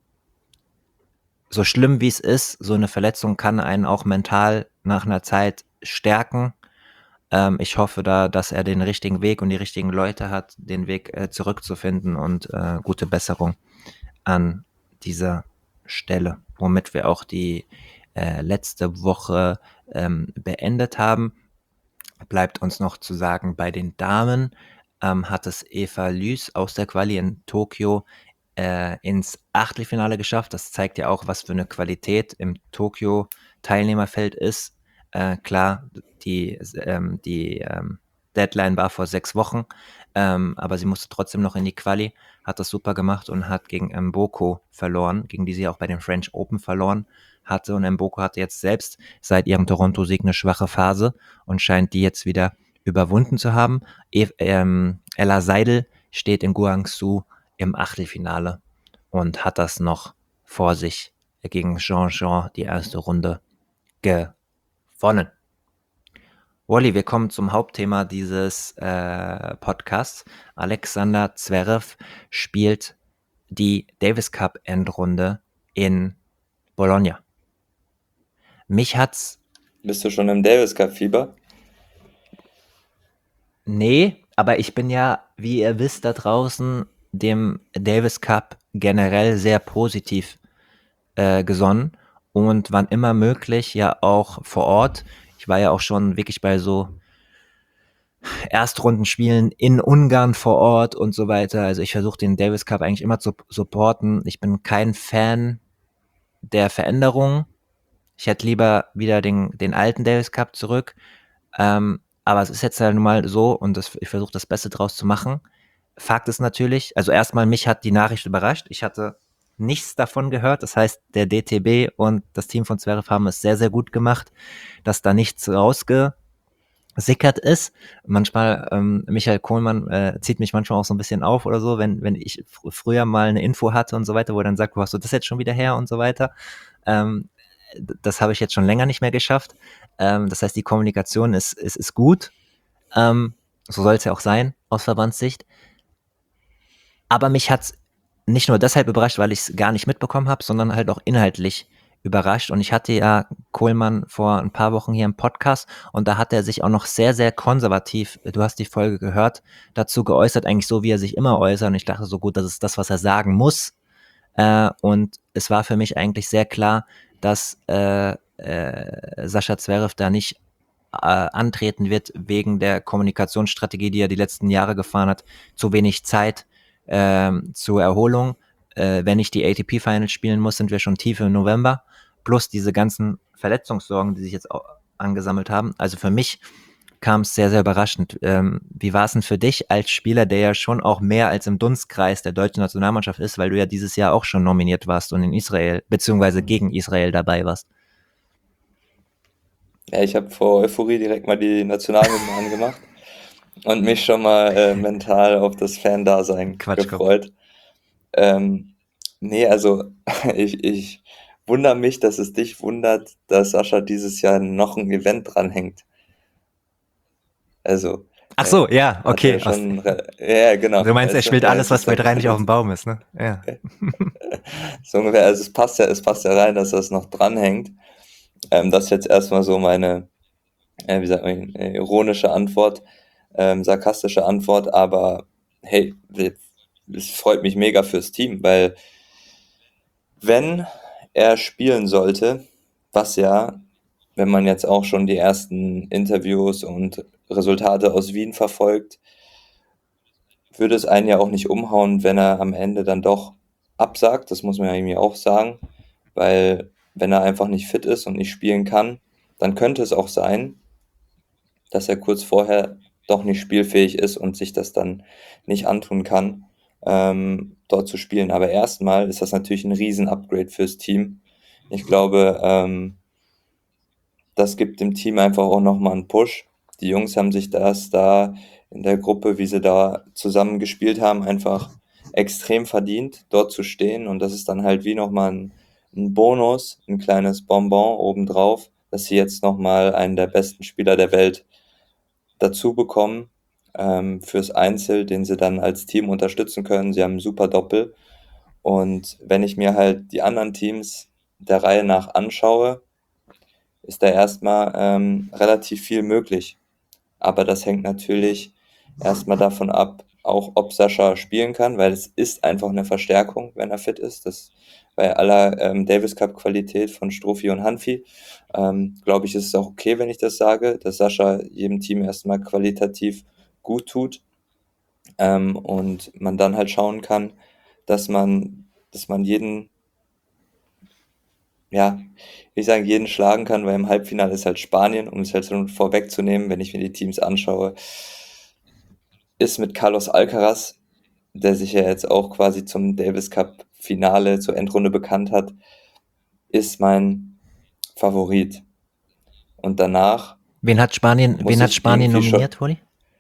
so schlimm wie es ist, so eine Verletzung kann einen auch mental nach einer Zeit stärken. Ähm, ich hoffe da, dass er den richtigen Weg und die richtigen Leute hat, den Weg äh, zurückzufinden und äh, gute Besserung an dieser Stelle, womit wir auch die äh, letzte Woche ähm, beendet haben. Bleibt uns noch zu sagen, bei den Damen ähm, hat es Eva Lys aus der Quali in Tokio äh, ins Achtelfinale geschafft. Das zeigt ja auch, was für eine Qualität im Tokio-Teilnehmerfeld ist. Äh, klar, die, ähm, die ähm, Deadline war vor sechs Wochen, ähm, aber sie musste trotzdem noch in die Quali, hat das super gemacht und hat gegen Mboko verloren, gegen die sie auch bei den French Open verloren hatte. Und Mboko hatte jetzt selbst seit ihrem Toronto-Sieg eine schwache Phase und scheint die jetzt wieder überwunden zu haben. E ähm, Ella Seidel steht in Guangzhou im Achtelfinale und hat das noch vor sich gegen Jean-Jean die erste Runde gewonnen. Wally, wir kommen zum Hauptthema dieses äh, Podcasts. Alexander Zverev spielt die Davis Cup Endrunde in Bologna. Mich hat's. Bist du schon im Davis Cup Fieber? Nee, aber ich bin ja, wie ihr wisst, da draußen dem Davis Cup generell sehr positiv äh, gesonnen und wann immer möglich ja auch vor Ort. Ich war ja auch schon wirklich bei so Erstrundenspielen in Ungarn vor Ort und so weiter. Also ich versuche den Davis Cup eigentlich immer zu supporten. Ich bin kein Fan der Veränderung. Ich hätte lieber wieder den, den alten Davis Cup zurück. Ähm, aber es ist jetzt halt nun mal so und das, ich versuche das Beste draus zu machen. Fakt ist natürlich, also erstmal mich hat die Nachricht überrascht. Ich hatte nichts davon gehört. Das heißt, der D T B und das Team von Zverev haben es sehr, sehr gut gemacht, dass da nichts rausgesickert ist. Manchmal, ähm, Michael Kohlmann äh, zieht mich manchmal auch so ein bisschen auf oder so, wenn, wenn ich fr- früher mal eine Info hatte und so weiter, wo er dann sagt, wo hast du das jetzt schon wieder her und so weiter. Ähm, das habe ich jetzt schon länger nicht mehr geschafft. Ähm, das heißt, die Kommunikation ist, ist, ist gut. Ähm, so soll es ja auch sein, aus Verbandssicht. Aber mich hat's nicht nur deshalb überrascht, weil ich es gar nicht mitbekommen habe, sondern halt auch inhaltlich überrascht. Und ich hatte ja Kohlmann vor ein paar Wochen hier im Podcast und da hat er sich auch noch sehr, sehr konservativ, du hast die Folge gehört, dazu geäußert, eigentlich so, wie er sich immer äußert. Und ich dachte so, gut, das ist das, was er sagen muss. Äh, und es war für mich eigentlich sehr klar, dass äh, äh, Sascha Zverev da nicht äh, antreten wird wegen der Kommunikationsstrategie, die er die letzten Jahre gefahren hat. Zu wenig Zeit ähm, zur Erholung. Äh, wenn ich die A T P Finals spielen muss, sind wir schon tief im November. Plus diese ganzen Verletzungssorgen, die sich jetzt auch angesammelt haben. Also für mich kam es sehr, sehr überraschend. Ähm, wie war es denn für dich als Spieler, der ja schon auch mehr als im Dunstkreis der deutschen Nationalmannschaft ist, weil du ja dieses Jahr auch schon nominiert warst und in Israel, beziehungsweise gegen Israel dabei warst? Ja, ich habe vor Euphorie direkt mal die Nationalhymne angemacht und mich schon mal äh, mental auf das Fan-Dasein Quatschkopf. gefreut. Ähm, nee, also ich, ich wundere mich, dass es dich wundert, dass Sascha dieses Jahr noch ein Event dranhängt. Also, Ach er so, ja, hat ja okay. Aus, schon, re- ja, genau, du meinst, er weißt du, spielt ja, alles, es was ist bei dann drei nicht auf dem alles, Baum ist, ne? Ja. so ungefähr, also es passt ja, es passt ja rein, dass das noch dranhängt. Ähm, das ist jetzt erstmal so meine, äh, wie sagt man, äh, ironische Antwort, ähm, sarkastische Antwort, aber hey, es freut mich mega fürs Team, weil wenn er spielen sollte, was ja, wenn man jetzt auch schon die ersten Interviews und Resultate aus Wien verfolgt, würde es einen ja auch nicht umhauen, wenn er am Ende dann doch absagt. Das muss man ja irgendwie auch sagen, weil wenn er einfach nicht fit ist und nicht spielen kann, dann könnte es auch sein, dass er kurz vorher doch nicht spielfähig ist und sich das dann nicht antun kann, ähm, dort zu spielen. Aber erstmal ist das natürlich ein Riesen-Upgrade fürs Team. Ich glaube, ähm, das gibt dem Team einfach auch nochmal einen Push. Die Jungs haben sich das da in der Gruppe, wie sie da zusammen gespielt haben, einfach extrem verdient, dort zu stehen. Und das ist dann halt wie nochmal ein, ein Bonus, ein kleines Bonbon obendrauf, dass sie jetzt nochmal einen der besten Spieler der Welt dazu bekommen ähm, fürs Einzel, den sie dann als Team unterstützen können. Sie haben ein super Doppel. Und wenn ich mir halt die anderen Teams der Reihe nach anschaue, ist da erstmal ähm, relativ viel möglich. Aber das hängt natürlich erstmal davon ab, auch ob Sascha spielen kann, weil es ist einfach eine Verstärkung, wenn er fit ist. Das bei aller ähm, Davis Cup Qualität von Strophi und Hanfi, ähm, glaube ich, ist es auch okay, wenn ich das sage, dass Sascha jedem Team erstmal qualitativ gut tut ähm, und man dann halt schauen kann, dass man, dass man jeden, ja, ich sagen, jeden schlagen kann, weil im Halbfinale ist halt Spanien, um es halt so vorwegzunehmen, wenn ich mir die Teams anschaue, ist mit Carlos Alcaraz, der sich ja jetzt auch quasi zum Davis Cup Finale, zur Endrunde bekannt hat, ist mein Favorit. Und danach Wen hat Spanien, muss wen hat ich Spanien irgendwie schon, nominiert, Rudi?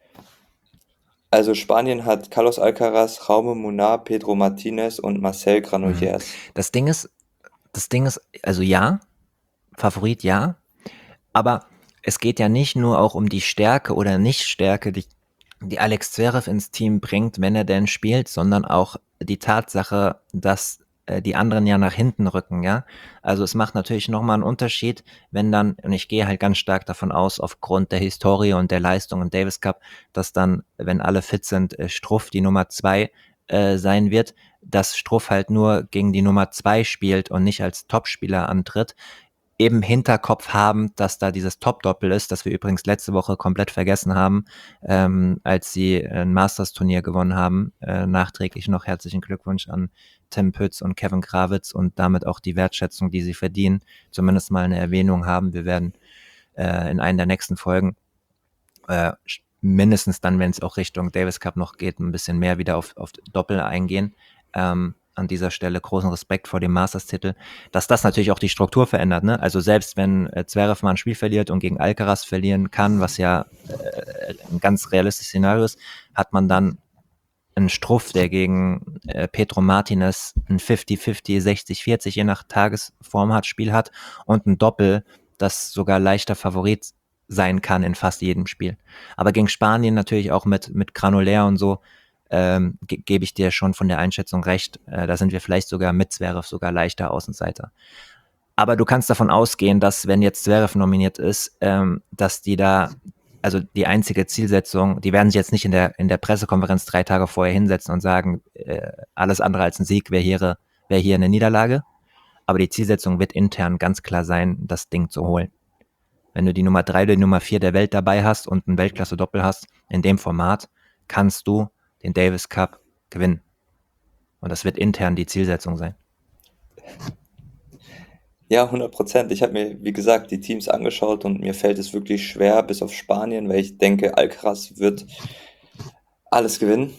also Spanien hat Carlos Alcaraz, Jaume Munar, Pedro Martinez und Marcel Mhm. Granollers. Das Ding ist, das Ding ist, also ja, Favorit ja, aber es geht ja nicht nur auch um die Stärke oder Nichtstärke, die, die Alex Zverev ins Team bringt, wenn er denn spielt, sondern auch die Tatsache, dass äh, die anderen ja nach hinten rücken, ja. Also es macht natürlich nochmal einen Unterschied, wenn dann, und ich gehe halt ganz stark davon aus, aufgrund der Historie und der Leistung im Davis Cup, dass dann, wenn alle fit sind, äh, Struff die Nummer zwei äh, sein wird, dass Struff halt nur gegen die Nummer zwei spielt und nicht als Topspieler antritt, eben Hinterkopf haben, dass da dieses Top-Doppel ist, das wir übrigens letzte Woche komplett vergessen haben, ähm, als sie ein Masters-Turnier gewonnen haben. Äh, nachträglich noch herzlichen Glückwunsch an Tim Pütz und Kevin Krawitz und damit auch die Wertschätzung, die sie verdienen, zumindest mal eine Erwähnung haben. Wir werden äh, in einer der nächsten Folgen äh, mindestens dann, wenn es auch Richtung Davis Cup noch geht, ein bisschen mehr wieder auf, auf Doppel eingehen. Ähm, an dieser Stelle großen Respekt vor dem Masters-Titel, dass das natürlich auch die Struktur verändert. Ne? Also selbst wenn äh, Zverev mal ein Spiel verliert und gegen Alcaraz verlieren kann, was ja äh, ein ganz realistisches Szenario ist, hat man dann einen Struff, der gegen äh, Pedro Martinez ein fünfzig fünfzig, sechzig vierzig je nach Tagesform hat, Spiel hat und ein Doppel, das sogar leichter Favorit sein kann in fast jedem Spiel. Aber gegen Spanien natürlich auch mit, mit Granulär und so, ähm, ge- gebe ich dir schon von der Einschätzung recht. Äh, da sind wir vielleicht sogar mit Zverev sogar leichter Außenseiter. Aber du kannst davon ausgehen, dass wenn jetzt Zverev nominiert ist, ähm, dass die da, also die einzige Zielsetzung, die werden sich jetzt nicht in der, in der Pressekonferenz drei Tage vorher hinsetzen und sagen, äh, alles andere als ein Sieg wäre hier, wäre hier eine Niederlage. aber die Zielsetzung wird intern ganz klar sein, das Ding zu holen. Wenn du die Nummer drei oder die Nummer vier der Welt dabei hast und ein Weltklasse-Doppel hast, in dem Format kannst du den Davis Cup gewinnen. Und das wird intern die Zielsetzung sein. Ja, hundert Prozent. Ich habe mir, wie gesagt, die Teams angeschaut und mir fällt es wirklich schwer, bis auf Spanien, weil ich denke, Alcaraz wird alles gewinnen.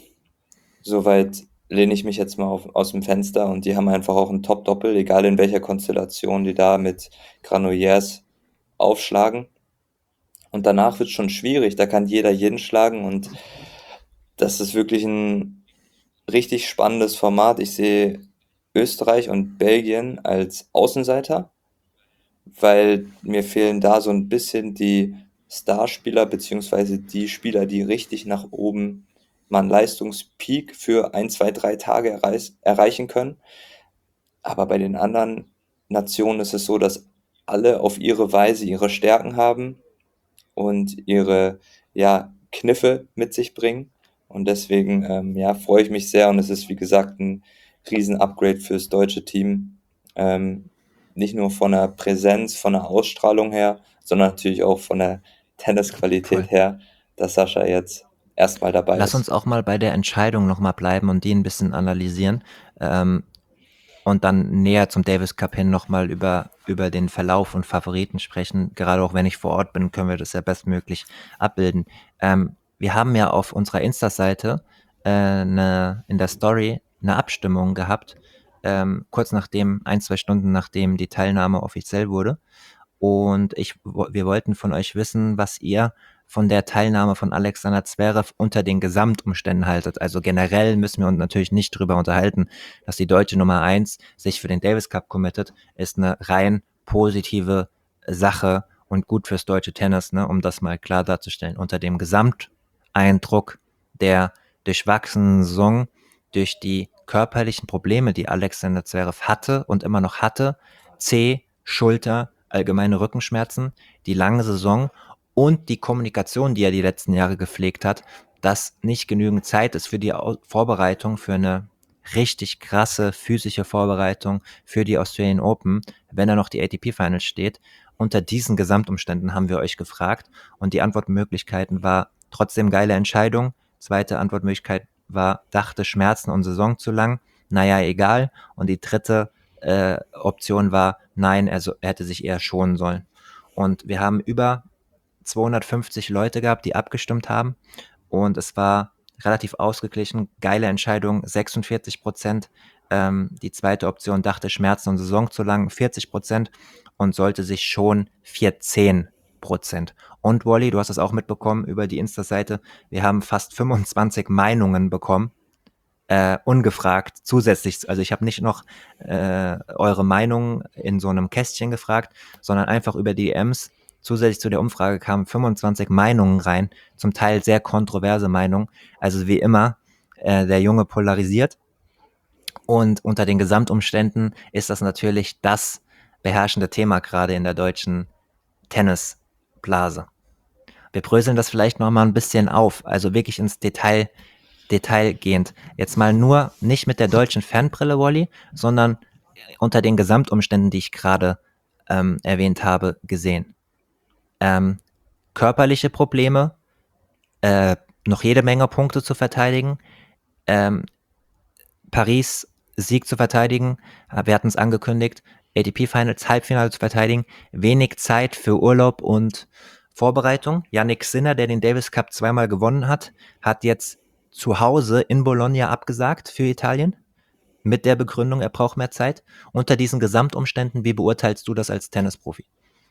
Soweit lehne ich mich jetzt mal auf, aus dem Fenster und die haben einfach auch ein Top-Doppel, egal in welcher Konstellation die da mit Granollers aufschlagen. Und danach wird es schon schwierig, da kann jeder jeden schlagen und das ist wirklich ein richtig spannendes Format. Ich sehe Österreich und Belgien als Außenseiter, weil mir fehlen da so ein bisschen die Starspieler beziehungsweise die Spieler, die richtig nach oben mal 'n Leistungspeak für ein, zwei, drei Tage erreis erreichen können. Aber bei den anderen Nationen ist es so, dass alle auf ihre Weise ihre Stärken haben und ihre, ja, Kniffe mit sich bringen. Und deswegen, ähm, ja, freue ich mich sehr und es ist, wie gesagt, ein Riesen-Upgrade fürs deutsche Team. Ähm, nicht nur von der Präsenz, von der Ausstrahlung her, sondern natürlich auch von der Voll. Tennisqualität her, dass Sascha jetzt erstmal dabei Lass ist. uns auch mal bei der Entscheidung nochmal bleiben und die ein bisschen analysieren. Ähm, und dann näher zum Davis Cup hin nochmal über, über den Verlauf und Favoriten sprechen. Gerade auch wenn ich vor Ort bin, können wir das ja bestmöglich abbilden. Ähm, wir haben ja auf unserer Insta-Seite äh, eine, in der Story eine Abstimmung gehabt, ähm, kurz nachdem, ein, zwei Stunden nachdem die Teilnahme offiziell wurde. Und ich, wir wollten von euch wissen, was ihr von der Teilnahme von Alexander Zverev unter den Gesamtumständen haltet. Also generell müssen wir uns natürlich nicht drüber unterhalten, dass die deutsche Nummer eins sich für den Davis Cup committet, ist eine rein positive Sache und gut fürs deutsche Tennis, ne, um das mal klar darzustellen. Unter dem Gesamteindruck der durchwachsenen Saison, durch die körperlichen Probleme, die Alexander Zverev hatte und immer noch hatte, C, Schulter, allgemeine Rückenschmerzen, die lange Saison und die Kommunikation, die er die letzten Jahre gepflegt hat, dass nicht genügend Zeit ist für die Vorbereitung, für eine richtig krasse physische Vorbereitung für die Australian Open, wenn er noch die A T P Finals steht. Unter diesen Gesamtumständen haben wir euch gefragt und die Antwortmöglichkeiten war trotzdem geile Entscheidung. Zweite Antwortmöglichkeit war, dachte Schmerzen und Saison zu lang. Naja, egal. Und die dritte äh, Option war, nein, er, so, er hätte sich eher schonen sollen. Und wir haben über zweihundertfünfzig Leute gehabt, die abgestimmt haben. Und es war relativ ausgeglichen, geile Entscheidung, sechsundvierzig Prozent. Ähm, die zweite Option dachte Schmerzen und Saison zu lang, vierzig Prozent. Und sollte sich schon vierzehn Prozent. Und Wally, du hast das auch mitbekommen über die Insta-Seite, wir haben fast fünfundzwanzig Meinungen bekommen, äh, ungefragt zusätzlich, also ich habe nicht noch äh, eure Meinung in so einem Kästchen gefragt, sondern einfach über die D Ms. Zusätzlich zu der Umfrage kamen fünfundzwanzig Meinungen rein, zum Teil sehr kontroverse Meinungen. Also wie immer, äh, der Junge polarisiert. Und unter den Gesamtumständen ist das natürlich das beherrschende Thema gerade in der deutschen Tennisblase. Wir bröseln das vielleicht noch mal ein bisschen auf, also wirklich ins Detail detailgehend. Jetzt mal nur nicht mit der deutschen Fernbrille, Wally, sondern unter den Gesamtumständen, die ich gerade ähm, erwähnt habe, gesehen. Ähm, körperliche Probleme, äh, noch jede Menge Punkte zu verteidigen, ähm, Paris Sieg zu verteidigen, wir hatten es angekündigt, A T P Finals Halbfinale zu verteidigen, wenig Zeit für Urlaub und Vorbereitung. Yannick Sinner, der den Davis Cup zweimal gewonnen hat, hat jetzt zu Hause in Bologna abgesagt für Italien mit der Begründung, er braucht mehr Zeit. Unter diesen Gesamtumständen, wie beurteilst du das als Tennisprofi?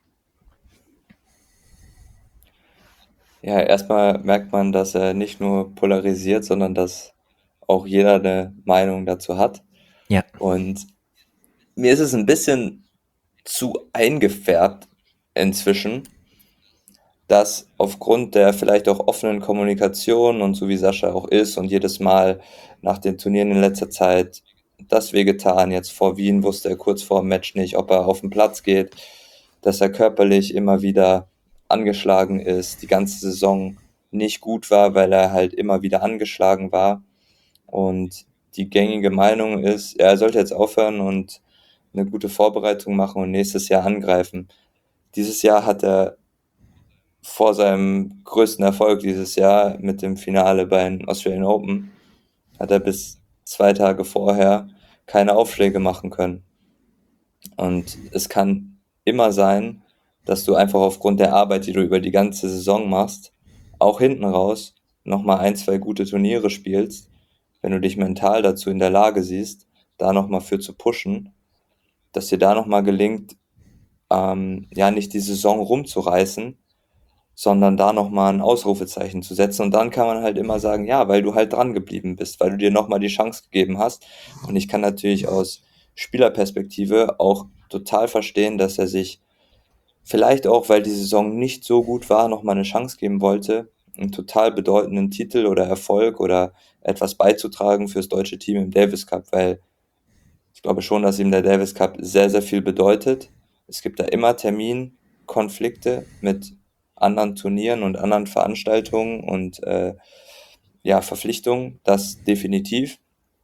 Ja, erstmal merkt man, dass er nicht nur polarisiert, sondern dass auch jeder eine Meinung dazu hat. Ja. Und mir ist es ein bisschen zu eingefärbt inzwischen, dass aufgrund der vielleicht auch offenen Kommunikation und so wie Sascha auch ist und jedes Mal nach den Turnieren in letzter Zeit das wehgetan, jetzt vor Wien wusste er kurz vor dem Match nicht, ob er auf den Platz geht, dass er körperlich immer wieder angeschlagen ist, die ganze Saison nicht gut war, weil er halt immer wieder angeschlagen war und die gängige Meinung ist, er sollte jetzt aufhören und eine gute Vorbereitung machen und nächstes Jahr angreifen. Dieses Jahr hat er vor seinem größten Erfolg dieses Jahr mit dem Finale bei den Australian Open, hat er bis zwei Tage vorher keine Aufschläge machen können. Und es kann immer sein, dass du einfach aufgrund der Arbeit, die du über die ganze Saison machst, auch hinten raus nochmal ein, zwei gute Turniere spielst, wenn du dich mental dazu in der Lage siehst, da nochmal für zu pushen, dass dir da nochmal gelingt, ähm, ja, nicht die Saison rumzureißen, sondern da nochmal ein Ausrufezeichen zu setzen. Und dann kann man halt immer sagen, ja, weil du halt dran geblieben bist, weil du dir nochmal die Chance gegeben hast. Und ich kann natürlich aus Spielerperspektive auch total verstehen, dass er sich vielleicht auch, weil die Saison nicht so gut war, nochmal eine Chance geben wollte, einen total bedeutenden Titel oder Erfolg oder etwas beizutragen fürs deutsche Team im Davis Cup, weil ich glaube schon, dass ihm der Davis Cup sehr, sehr viel bedeutet. Es gibt da immer Terminkonflikte mit anderen Turnieren und anderen Veranstaltungen und äh, ja, Verpflichtungen, das definitiv.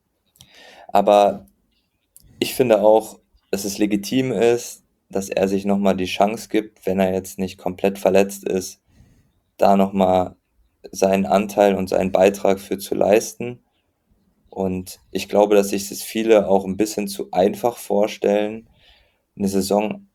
Aber ich finde auch, dass es legitim ist, dass er sich nochmal die Chance gibt, wenn er jetzt nicht komplett verletzt ist, da nochmal seinen Anteil und seinen Beitrag für zu leisten. Und ich glaube, dass sich das viele auch ein bisschen zu einfach vorstellen, eine Saison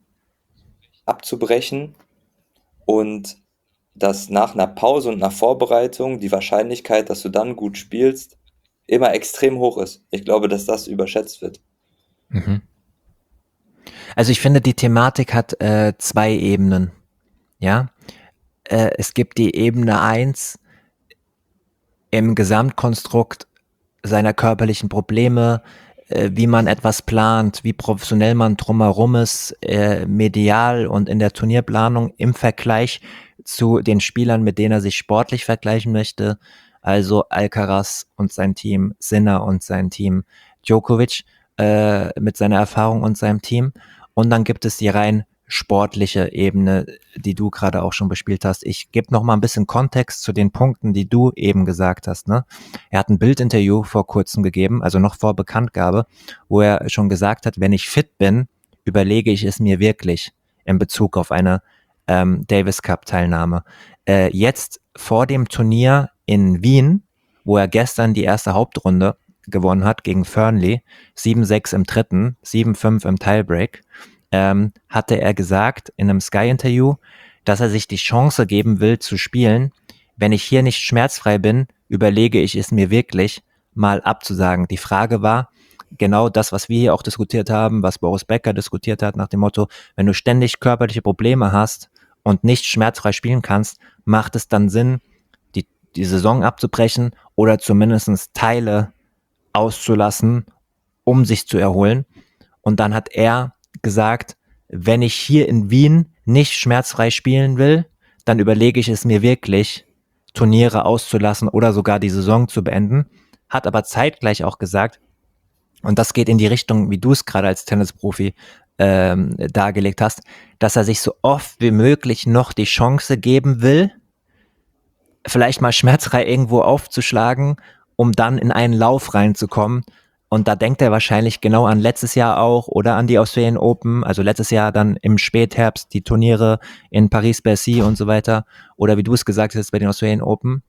abzubrechen und dass nach einer Pause und nach Vorbereitung die Wahrscheinlichkeit, dass du dann gut spielst, immer extrem hoch ist. Ich glaube, dass das überschätzt wird. Mhm. Also ich finde, die Thematik hat äh, zwei Ebenen. Ja, äh, es gibt die Ebene eins im Gesamtkonstrukt seiner körperlichen Probleme, äh, wie man etwas plant, wie professionell man drumherum ist, äh, medial und in der Turnierplanung im Vergleich zu den Spielern, mit denen er sich sportlich vergleichen möchte, also Alcaraz und sein Team, Sinner und sein Team, Djokovic äh, mit seiner Erfahrung und seinem Team. Und dann gibt es die rein sportliche Ebene, die du gerade auch schon bespielt hast. Ich gebe noch mal ein bisschen Kontext zu den Punkten, die du eben gesagt hast. Ne? Er hat ein Bildinterview vor kurzem gegeben, also noch vor Bekanntgabe, wo er schon gesagt hat, wenn ich fit bin, überlege ich es mir wirklich in Bezug auf eine ähm, Davis Cup Teilnahme. Äh, jetzt vor dem Turnier in Wien, wo er gestern die erste Hauptrunde gewonnen hat gegen Fernley, sieben sechs im dritten, sieben fünf im Tiebreak, ähm, hatte er gesagt in einem Sky-Interview, dass er sich die Chance geben will zu spielen. Wenn ich hier nicht schmerzfrei bin, überlege ich es mir wirklich, mal abzusagen. Die Frage war genau das, was wir hier auch diskutiert haben, was Boris Becker diskutiert hat, nach dem Motto, wenn du ständig körperliche Probleme hast und nicht schmerzfrei spielen kannst, macht es dann Sinn, die, die Saison abzubrechen oder zumindest Teile auszulassen, um sich zu erholen. Und dann hat er gesagt, wenn ich hier in Wien nicht schmerzfrei spielen will, dann überlege ich es mir wirklich, Turniere auszulassen oder sogar die Saison zu beenden. Hat aber zeitgleich auch gesagt, und das geht in die Richtung, wie du es gerade als Tennisprofi ähm, dargelegt hast, dass er sich so oft wie möglich noch die Chance geben will, vielleicht mal schmerzfrei irgendwo aufzuschlagen, um dann in einen Lauf reinzukommen. Und da denkt er wahrscheinlich genau an letztes Jahr auch oder an die Australian Open, also letztes Jahr dann im Spätherbst die Turniere in Paris-Bercy und so weiter. Oder wie du es gesagt hast, bei den Australian Open.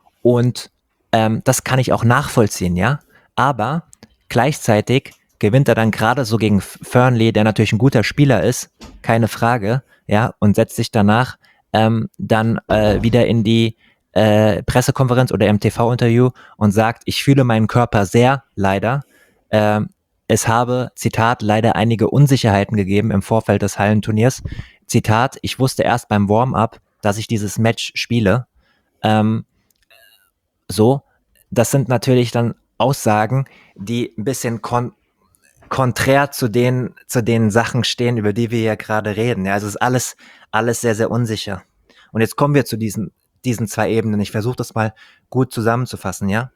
Und ähm, das kann ich auch nachvollziehen, ja. Aber gleichzeitig gewinnt er dann gerade so gegen Fernley, der natürlich ein guter Spieler ist, keine Frage, ja, und setzt sich danach ähm, dann äh, wieder in die äh, Pressekonferenz oder im T V-Interview und sagt, ich fühle meinen Körper sehr, leider. Ähm, es habe, Zitat, leider einige Unsicherheiten gegeben im Vorfeld des Hallenturniers. Zitat, ich wusste erst beim Warm-up, dass ich dieses Match spiele. Ähm, so, das sind natürlich dann Aussagen, die ein bisschen kon konträr zu den, zu den Sachen stehen, über die wir ja gerade reden. Ja, also es ist alles, alles sehr, sehr unsicher. Und jetzt kommen wir zu diesen, diesen zwei Ebenen. Ich versuche das mal gut zusammenzufassen, ja.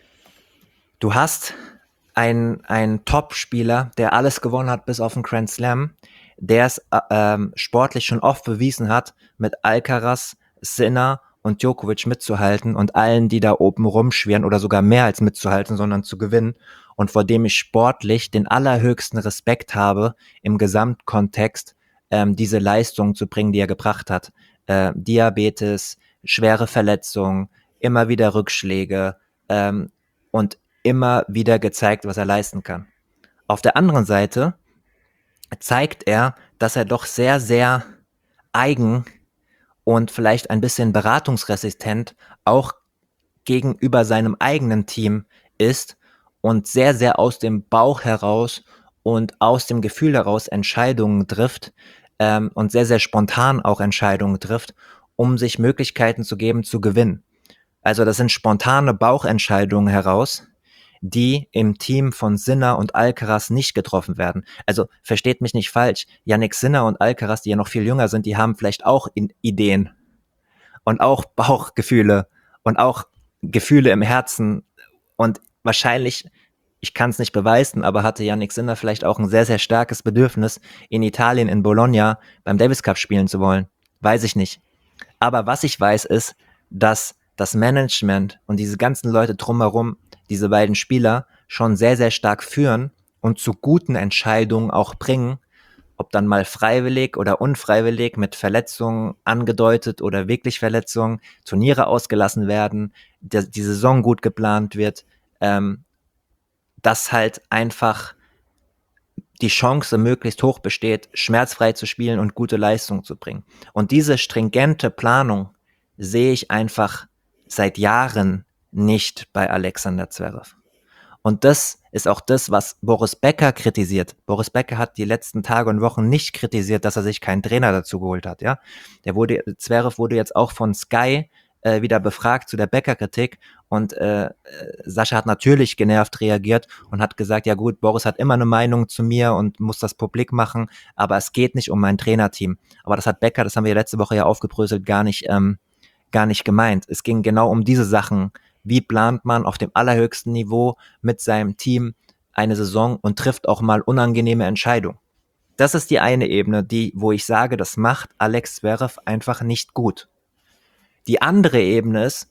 Du hast einen, einen Top-Spieler, der alles gewonnen hat bis auf den Grand Slam, der es äh, ähm, sportlich schon oft bewiesen hat mit Alcaraz, Sinner und Djokovic mitzuhalten und allen, die da oben rumschwirren oder sogar mehr als mitzuhalten, sondern zu gewinnen und vor dem ich sportlich den allerhöchsten Respekt habe, im Gesamtkontext ähm, diese Leistung zu bringen, die er gebracht hat. Äh, Diabetes, schwere Verletzungen, immer wieder Rückschläge ähm, und immer wieder gezeigt, was er leisten kann. Auf der anderen Seite zeigt er, dass er doch sehr, sehr eigen und vielleicht ein bisschen beratungsresistent auch gegenüber seinem eigenen Team ist und sehr, sehr aus dem Bauch heraus und aus dem Gefühl heraus Entscheidungen trifft ähm, und sehr, sehr spontan auch Entscheidungen trifft, um sich Möglichkeiten zu geben, zu gewinnen. Also das sind spontane Bauchentscheidungen heraus, die im Team von Sinner und Alcaraz nicht getroffen werden. Also versteht mich nicht falsch, Jannik Sinner und Alcaraz, die ja noch viel jünger sind, die haben vielleicht auch in Ideen und auch Bauchgefühle und auch Gefühle im Herzen und wahrscheinlich, ich kann es nicht beweisen, aber hatte Jannik Sinner vielleicht auch ein sehr, sehr starkes Bedürfnis, in Italien, in Bologna beim Davis Cup spielen zu wollen. Weiß ich nicht. Aber was ich weiß ist, dass das Management und diese ganzen Leute drumherum diese beiden Spieler schon sehr, sehr stark führen und zu guten Entscheidungen auch bringen, ob dann mal freiwillig oder unfreiwillig mit Verletzungen angedeutet oder wirklich Verletzungen, Turniere ausgelassen werden, die, die Saison gut geplant wird, ähm, dass halt einfach die Chance möglichst hoch besteht, schmerzfrei zu spielen und gute Leistung zu bringen. Und diese stringente Planung sehe ich einfach seit Jahren nicht bei Alexander Zverev. Und das ist auch das, was Boris Becker kritisiert. Boris Becker hat die letzten Tage und Wochen nicht kritisiert, dass er sich keinen Trainer dazu geholt hat. Ja, der wurde, Zverev wurde jetzt auch von Sky äh, wieder befragt zu der Becker-Kritik und äh, Sascha hat natürlich genervt reagiert und hat gesagt, ja gut, Boris hat immer eine Meinung zu mir und muss das publik machen, aber es geht nicht um mein Trainerteam. Aber das hat Becker, das haben wir letzte Woche ja aufgebröselt, gar nicht, ähm, gar nicht gemeint. Es ging genau um diese Sachen. Wie plant man auf dem allerhöchsten Niveau mit seinem Team eine Saison und trifft auch mal unangenehme Entscheidungen? Das ist die eine Ebene, die, wo ich sage, das macht Alex Zverev einfach nicht gut. Die andere Ebene ist,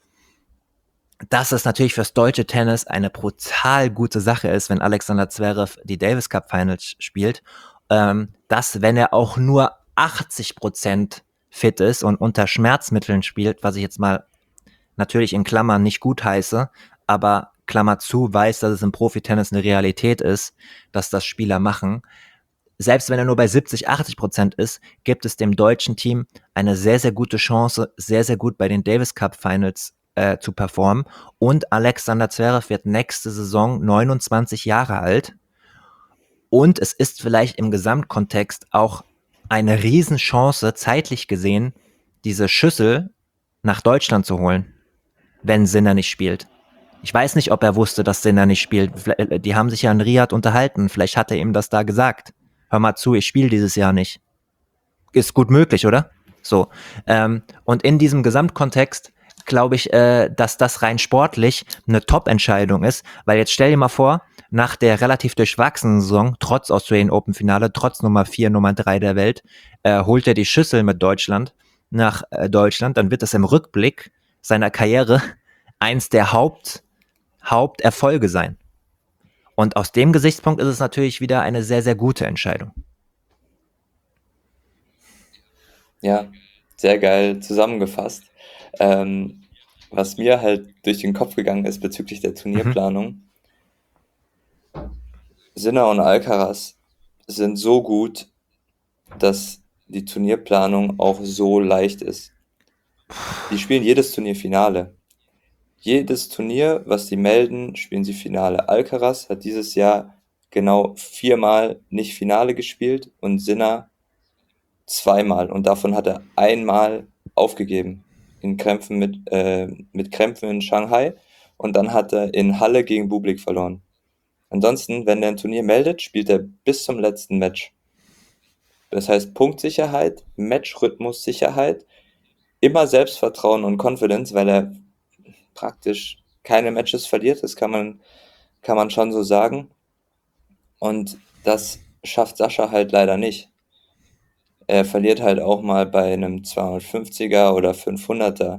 dass es natürlich fürs deutsche Tennis eine brutal gute Sache ist, wenn Alexander Zverev die Davis Cup Finals spielt, ähm, dass wenn er auch nur achtzig Prozent fit ist und unter Schmerzmitteln spielt, was ich jetzt mal natürlich in Klammern nicht gut heiße, aber Klammer zu, weiß, dass es im Profitennis eine Realität ist, dass das Spieler machen. Selbst wenn er nur bei siebzig, achtzig Prozent ist, gibt es dem deutschen Team eine sehr, sehr gute Chance, sehr, sehr gut bei den Davis Cup Finals äh, zu performen. Und Alexander Zverev wird nächste Saison neunundzwanzig Jahre alt. Und es ist vielleicht im Gesamtkontext auch eine Riesenchance, zeitlich gesehen, diese Schüssel nach Deutschland zu holen, wenn Sinner nicht spielt. Ich weiß nicht, ob er wusste, dass Sinner nicht spielt. Die haben sich ja in Riyadh unterhalten. Vielleicht hat er ihm das da gesagt. Hör mal zu, ich spiele dieses Jahr nicht. Ist gut möglich, oder? So. Ähm, und in diesem Gesamtkontext glaube ich, äh, dass das rein sportlich eine Top-Entscheidung ist, weil jetzt stell dir mal vor, nach der relativ durchwachsenen Saison, trotz Australian Open Finale, trotz Nummer vier, Nummer drei der Welt, äh, holt er die Schüssel mit Deutschland nach äh, Deutschland, dann wird das im Rückblick seiner Karriere eins der Haupt, Haupterfolge sein. Und aus dem Gesichtspunkt ist es natürlich wieder eine sehr, sehr gute Entscheidung. Ja, sehr geil zusammengefasst. Ähm, was mir halt durch den Kopf gegangen ist bezüglich der Turnierplanung, Sinner und Alcaraz sind so gut, dass die Turnierplanung auch so leicht ist. Die spielen jedes Turnier Finale. Jedes Turnier, was die melden, spielen sie Finale. Alcaraz hat dieses Jahr genau viermal nicht Finale gespielt und Sinner zweimal. Und davon hat er einmal aufgegeben in Krämpfen mit, äh, mit Krämpfen in Shanghai. Und dann hat er in Halle gegen Bublik verloren. Ansonsten, wenn er ein Turnier meldet, spielt er bis zum letzten Match. Das heißt Punktsicherheit, Matchrhythmussicherheit, immer Selbstvertrauen und Confidence, weil er praktisch keine Matches verliert, das kann man, kann man schon so sagen. Und das schafft Sascha halt leider nicht. Er verliert halt auch mal bei einem zweihundertfünfziger oder fünfhunderter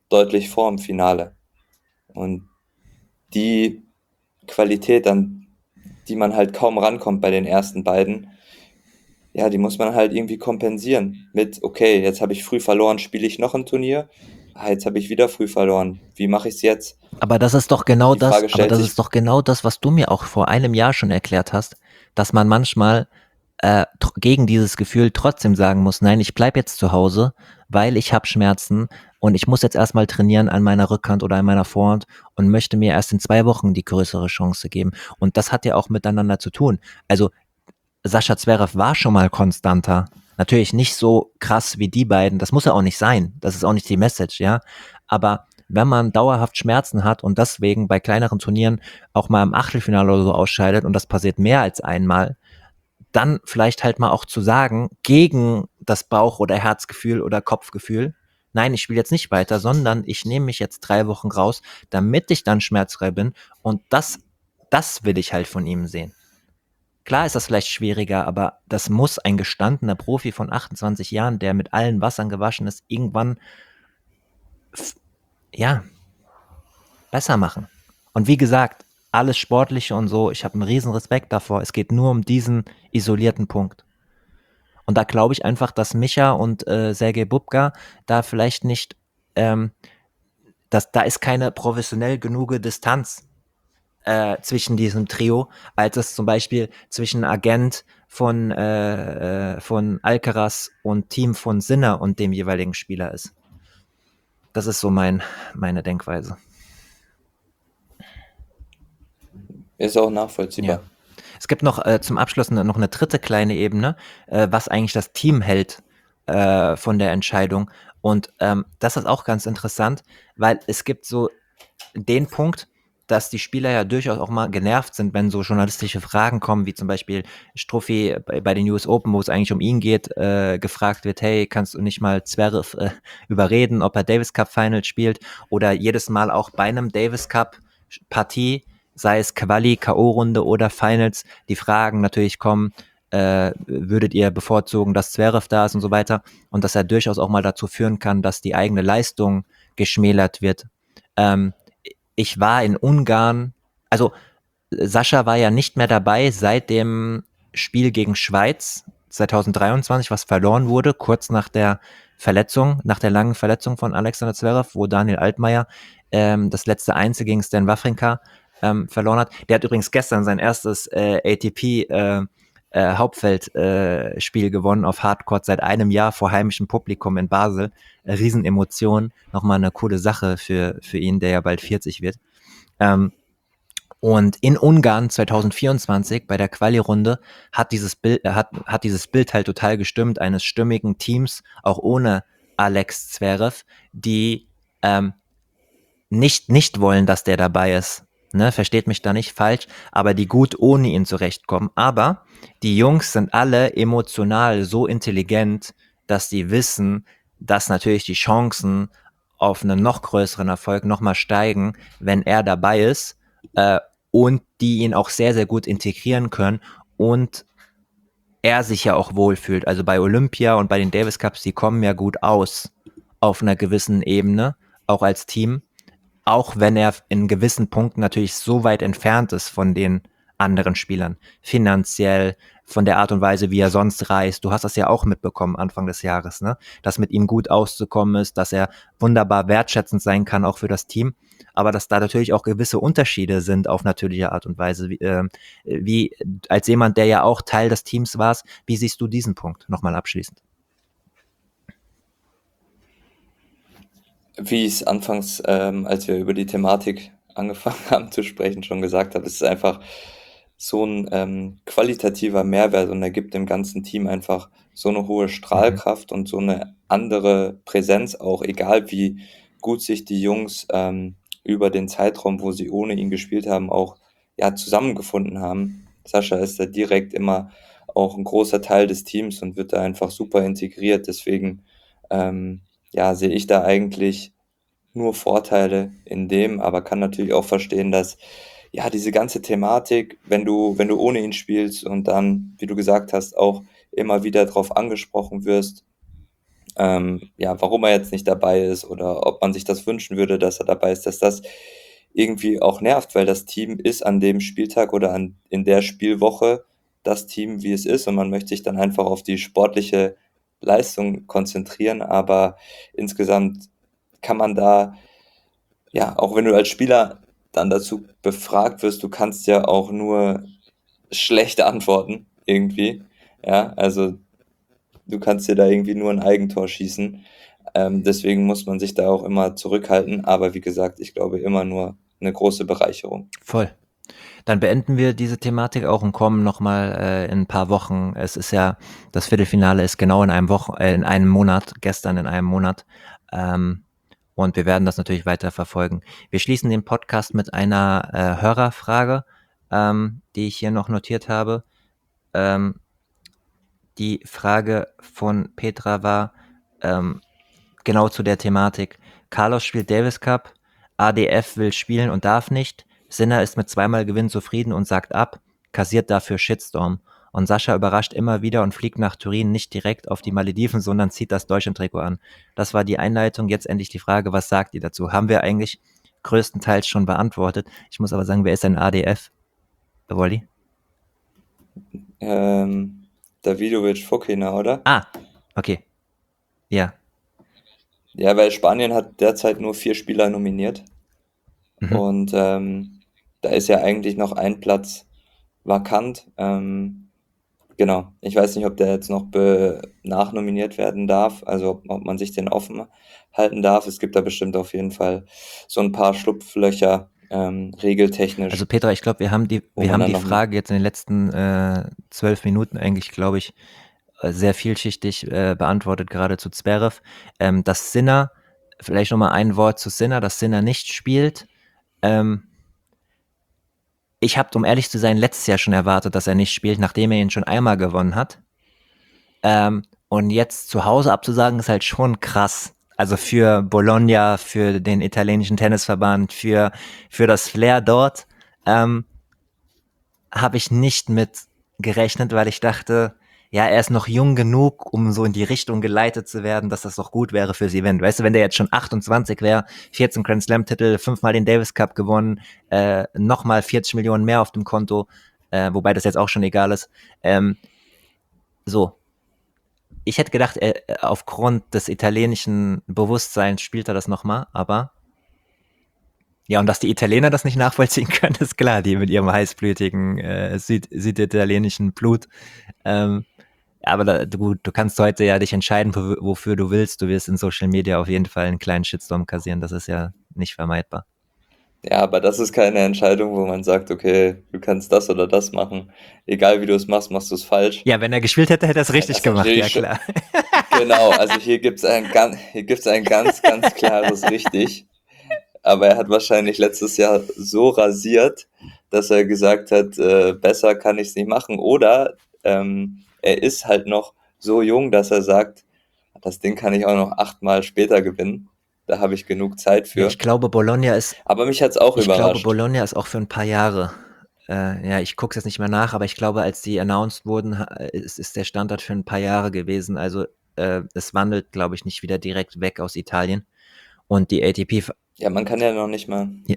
deutlich vor dem Finale. Und die Qualität, an die man halt kaum rankommt bei den ersten beiden, ja, die muss man halt irgendwie kompensieren mit, okay, jetzt habe ich früh verloren, spiele ich noch ein Turnier? Ah, jetzt habe ich wieder früh verloren. Wie mache ich es jetzt? Aber das ist doch genau Die Frage das, aber stellt das sich, ist doch genau das, was du mir auch vor einem Jahr schon erklärt hast, dass man manchmal äh, tr- gegen dieses Gefühl trotzdem sagen muss, nein, ich bleib jetzt zu Hause, weil ich habe Schmerzen und ich muss jetzt erstmal trainieren an meiner Rückhand oder an meiner Vorhand und möchte mir erst in zwei Wochen die größere Chance geben. Und das hat ja auch miteinander zu tun. Also Sascha Zverev war schon mal konstanter. Natürlich nicht so krass wie die beiden. Das muss er auch nicht sein. Das ist auch nicht die Message, ja. Aber wenn man dauerhaft Schmerzen hat und deswegen bei kleineren Turnieren auch mal im Achtelfinale oder so ausscheidet und das passiert mehr als einmal, dann vielleicht halt mal auch zu sagen, gegen das Bauch- oder Herzgefühl oder Kopfgefühl, nein, ich spiele jetzt nicht weiter, sondern ich nehme mich jetzt drei Wochen raus, damit ich dann schmerzfrei bin. Und das, das will ich halt von ihm sehen. Klar ist das vielleicht schwieriger, aber das muss ein gestandener Profi von achtundzwanzig Jahren, der mit allen Wassern gewaschen ist, irgendwann, f- ja, besser machen. Und wie gesagt, alles Sportliche und so, ich habe einen riesen Respekt davor. Es geht nur um diesen isolierten Punkt. Und da glaube ich einfach, dass Micha und äh, Sergej Bubka da vielleicht nicht, ähm, dass da ist keine professionell genug Distanz äh, zwischen diesem Trio, als es zum Beispiel zwischen Agent von, äh, äh, von Alcaraz und Team von Sinner und dem jeweiligen Spieler ist. Das ist so mein, meine Denkweise. ist auch Ja. nachvollziehbar. Es gibt noch äh, zum Abschluss ne, noch eine dritte kleine Ebene, äh, was eigentlich das Team hält äh, von der Entscheidung. Und ähm, das ist auch ganz interessant, weil es gibt so den Punkt, dass die Spieler ja durchaus auch mal genervt sind, wenn so journalistische Fragen kommen, wie zum Beispiel Struffi bei, bei den U S Open, wo es eigentlich um ihn geht, äh, gefragt wird, hey, kannst du nicht mal Zverev äh, überreden, ob er Davis Cup Final spielt, oder jedes Mal auch bei einem Davis Cup Partie, sei es Quali, K O-Runde oder Finals, die Fragen natürlich kommen, äh, würdet ihr bevorzugen, dass Zverev da ist und so weiter, und dass er durchaus auch mal dazu führen kann, dass die eigene Leistung geschmälert wird. Ähm, ich war in Ungarn, also Sascha war ja nicht mehr dabei seit dem Spiel gegen Schweiz zwanzig dreiundzwanzig, was verloren wurde, kurz nach der Verletzung, nach der langen Verletzung von Alexander Zverev, wo Daniel Altmaier ähm, das letzte Einzel gegen Stan Wawrinka ähm, verloren hat. Der hat übrigens gestern sein erstes äh, A T P äh, äh, Hauptfeldspiel äh, gewonnen auf Hardcourt seit einem Jahr vor heimischem Publikum in Basel. Äh, Riesenemotion, nochmal eine coole Sache für, für ihn, der ja bald vierzig wird. Ähm, und in Ungarn zwanzig vierundzwanzig bei der Quali-Runde hat dieses Bild, hat, hat dieses Bild halt total gestimmt, eines stimmigen Teams, auch ohne Alex Zverev, die ähm, nicht, nicht wollen, dass der dabei ist. Ne, versteht mich da nicht falsch, aber die gut ohne ihn zurechtkommen. Aber die Jungs sind alle emotional so intelligent, dass die wissen, dass natürlich die Chancen auf einen noch größeren Erfolg nochmal steigen, wenn er dabei ist, äh, und die ihn auch sehr, sehr gut integrieren können und er sich ja auch wohlfühlt. Also bei Olympia und bei den Davis Cups, die kommen ja gut aus auf einer gewissen Ebene, auch als Team, auch wenn er in gewissen Punkten natürlich so weit entfernt ist von den anderen Spielern, finanziell, von der Art und Weise, wie er sonst reist. Du hast das ja auch mitbekommen Anfang des Jahres, ne? Dass mit ihm gut auszukommen ist, dass er wunderbar wertschätzend sein kann, auch für das Team. Aber dass da natürlich auch gewisse Unterschiede sind auf natürliche Art und Weise. Wie, äh, wie als jemand, der ja auch Teil des Teams war, wie siehst du diesen Punkt nochmal abschließend? Wie ich es anfangs, ähm, als wir über die Thematik angefangen haben zu sprechen, schon gesagt habe, es ist einfach so ein ähm, qualitativer Mehrwert und er gibt dem ganzen Team einfach so eine hohe Mhm. Strahlkraft und so eine andere Präsenz auch, egal wie gut sich die Jungs ähm, über den Zeitraum, wo sie ohne ihn gespielt haben, auch ja, zusammengefunden haben. Sascha ist da direkt immer auch ein großer Teil des Teams und wird da einfach super integriert. Deswegen ähm, ja, sehe ich da eigentlich nur Vorteile in dem, aber kann natürlich auch verstehen, dass ja diese ganze Thematik, wenn du, wenn du ohne ihn spielst und dann, wie du gesagt hast, auch immer wieder darauf angesprochen wirst, ähm, ja, warum er jetzt nicht dabei ist oder ob man sich das wünschen würde, dass er dabei ist, dass das irgendwie auch nervt, weil das Team ist an dem Spieltag oder an, in der Spielwoche das Team, wie es ist, und man möchte sich dann einfach auf die sportliche Leistung konzentrieren, aber insgesamt kann man da, ja, auch wenn du als Spieler dann dazu befragt wirst, du kannst ja auch nur schlechte antworten irgendwie, ja, also du kannst dir da irgendwie nur ein Eigentor schießen. Ähm, deswegen muss man sich da auch immer zurückhalten. Aber wie gesagt, ich glaube immer nur eine große Bereicherung. Voll. Dann beenden wir diese Thematik auch und kommen nochmal äh, in ein paar Wochen. Es ist ja, das Viertelfinale ist genau in einem Wochen, äh, in einem Monat, gestern in einem Monat. Ähm, und wir werden das natürlich weiter verfolgen. Wir schließen den Podcast mit einer äh, Hörerfrage, ähm, die ich hier noch notiert habe. Ähm, die Frage von Petra war ähm, genau zu der Thematik. Carlos spielt Davis Cup, A D F will spielen und darf nicht. Sinner ist mit zweimal Gewinn zufrieden und sagt ab, kassiert dafür Shitstorm. Und Sascha überrascht immer wieder und fliegt nach Turin nicht direkt auf die Malediven, sondern zieht das Deutschland-Trikot an. Das war die Einleitung. Jetzt endlich die Frage, was sagt ihr dazu? Haben wir eigentlich größtenteils schon beantwortet. Ich muss aber sagen, wer ist ein A D F? Wolli? Ähm, Davidovic Fokina, oder? Ah, okay. Ja. Ja, weil Spanien hat derzeit nur vier Spieler nominiert. Mhm. Und ähm, da ist ja eigentlich noch ein Platz vakant. Ähm, genau. Ich weiß nicht, ob der jetzt noch be nachnominiert werden darf, also ob, ob man sich den offen halten darf. Es gibt da bestimmt auf jeden Fall so ein paar Schlupflöcher, ähm, regeltechnisch, Also Petra, ich glaube, wir haben die, wo wir man haben dann die noch mit. Frage jetzt in den letzten äh, zwölf Minuten eigentlich, glaube ich, äh, sehr vielschichtig äh, beantwortet, gerade zu Zverev. Ähm, dass Sinner, vielleicht nochmal ein Wort zu Sinner, dass Sinner nicht spielt. Ähm, ich habe, um ehrlich zu sein, letztes Jahr schon erwartet, dass er nicht spielt, nachdem er ihn schon einmal gewonnen hat. Ähm, und jetzt zu Hause abzusagen, ist halt schon krass. Also für Bologna, für den italienischen Tennisverband, für, für das Flair dort. Ähm, habe ich nicht mit gerechnet, weil ich dachte, ja, er ist noch jung genug, um so in die Richtung geleitet zu werden, dass das doch gut wäre fürs Event. Weißt du, wenn der jetzt schon achtundzwanzig wäre, vierzehn Grand Slam Titel, fünfmal den Davis Cup gewonnen, äh, nochmal vierzig Millionen mehr auf dem Konto, äh, wobei das jetzt auch schon egal ist. Ähm, so, ich hätte gedacht, er, aufgrund des italienischen Bewusstseins spielt er das nochmal, aber ja, und dass die Italiener das nicht nachvollziehen können, ist klar, die mit ihrem heißblütigen äh, Süd süditalienischen Blut. Ähm, aber da, du, du kannst heute ja dich entscheiden, wo, wofür du willst. Du wirst in Social Media auf jeden Fall einen kleinen Shitstorm kassieren. Das ist ja nicht vermeidbar. Ja, aber das ist keine Entscheidung, wo man sagt, okay, du kannst das oder das machen. Egal wie du es machst, machst du es falsch. Ja, wenn er gespielt hätte, hätte er es Ja, richtig das gemacht, ja natürlich schon. klar. Genau, also hier gibt's ein ganz, hier gibt's ein ganz, ganz klares Richtig. Aber er hat wahrscheinlich letztes Jahr so rasiert, dass er gesagt hat, äh, besser kann ich es nicht machen. Oder ähm, er ist halt noch so jung, dass er sagt, das Ding kann ich auch noch achtmal später gewinnen. Da habe ich genug Zeit Ja, ich für. glaube, Bologna ist, Aber mich hat's auch ich glaube, überrascht. Bologna ist auch für ein paar Jahre. Äh, ja, ich gucke es jetzt nicht mehr nach, aber ich glaube, als die announced wurden, ha- ist, ist der Standard für ein paar Jahre gewesen. Also äh, es wandelt, glaube ich, nicht wieder direkt weg aus Italien. Und die A T P, Ja, man kann ja noch nicht mal, ja,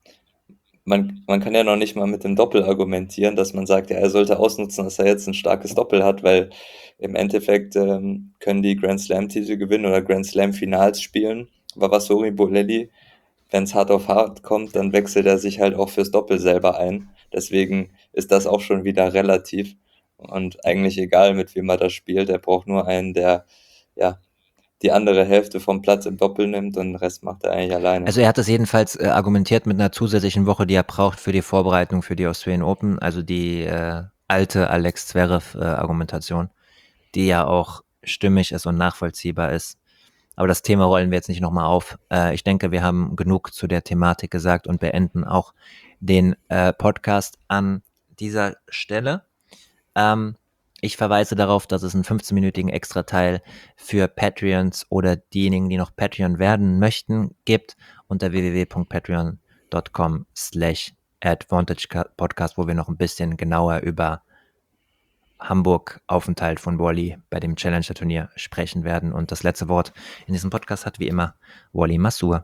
man, man kann ja noch nicht mal mit dem Doppel argumentieren, dass man sagt, ja, er sollte ausnutzen, dass er jetzt ein starkes Doppel hat, weil im Endeffekt ähm, können die Grand Slam-Titel gewinnen oder Grand Slam-Finals spielen. Vavasori Bolelli, wenn es hart auf hart kommt, dann wechselt er sich halt auch fürs Doppel selber ein. Deswegen ist das auch schon wieder relativ und eigentlich egal, mit wem er da spielt. Er braucht nur einen, der ja die andere Hälfte vom Platz im Doppel nimmt und den Rest macht er eigentlich alleine. also er hat es jedenfalls äh, argumentiert mit einer zusätzlichen Woche, die er braucht für die Vorbereitung für die Australian Open, also die äh, alte Alex Zverev-Argumentation, die ja auch stimmig ist und nachvollziehbar ist. Aber das Thema rollen wir jetzt nicht nochmal auf. Äh, ich denke, wir haben genug zu der Thematik gesagt und beenden auch den äh, Podcast an dieser Stelle. Ähm, ich verweise darauf, dass es einen fünfzehnminütigen Extra-Teil für Patreons oder diejenigen, die noch Patreon werden möchten, gibt unter w w w punkt patreon punkt com slash advantage podcast, wo wir noch ein bisschen genauer über Hamburg-Aufenthalt von Wally bei dem Challenger-Turnier sprechen werden. Und das letzte Wort in diesem Podcast hat wie immer Wally Masur.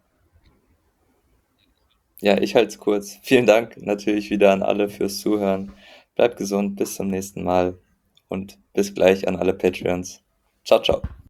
Ja, ich halte es kurz. Vielen Dank natürlich wieder an alle fürs Zuhören. Bleibt gesund, bis zum nächsten Mal und bis gleich an alle Patreons. Ciao, ciao.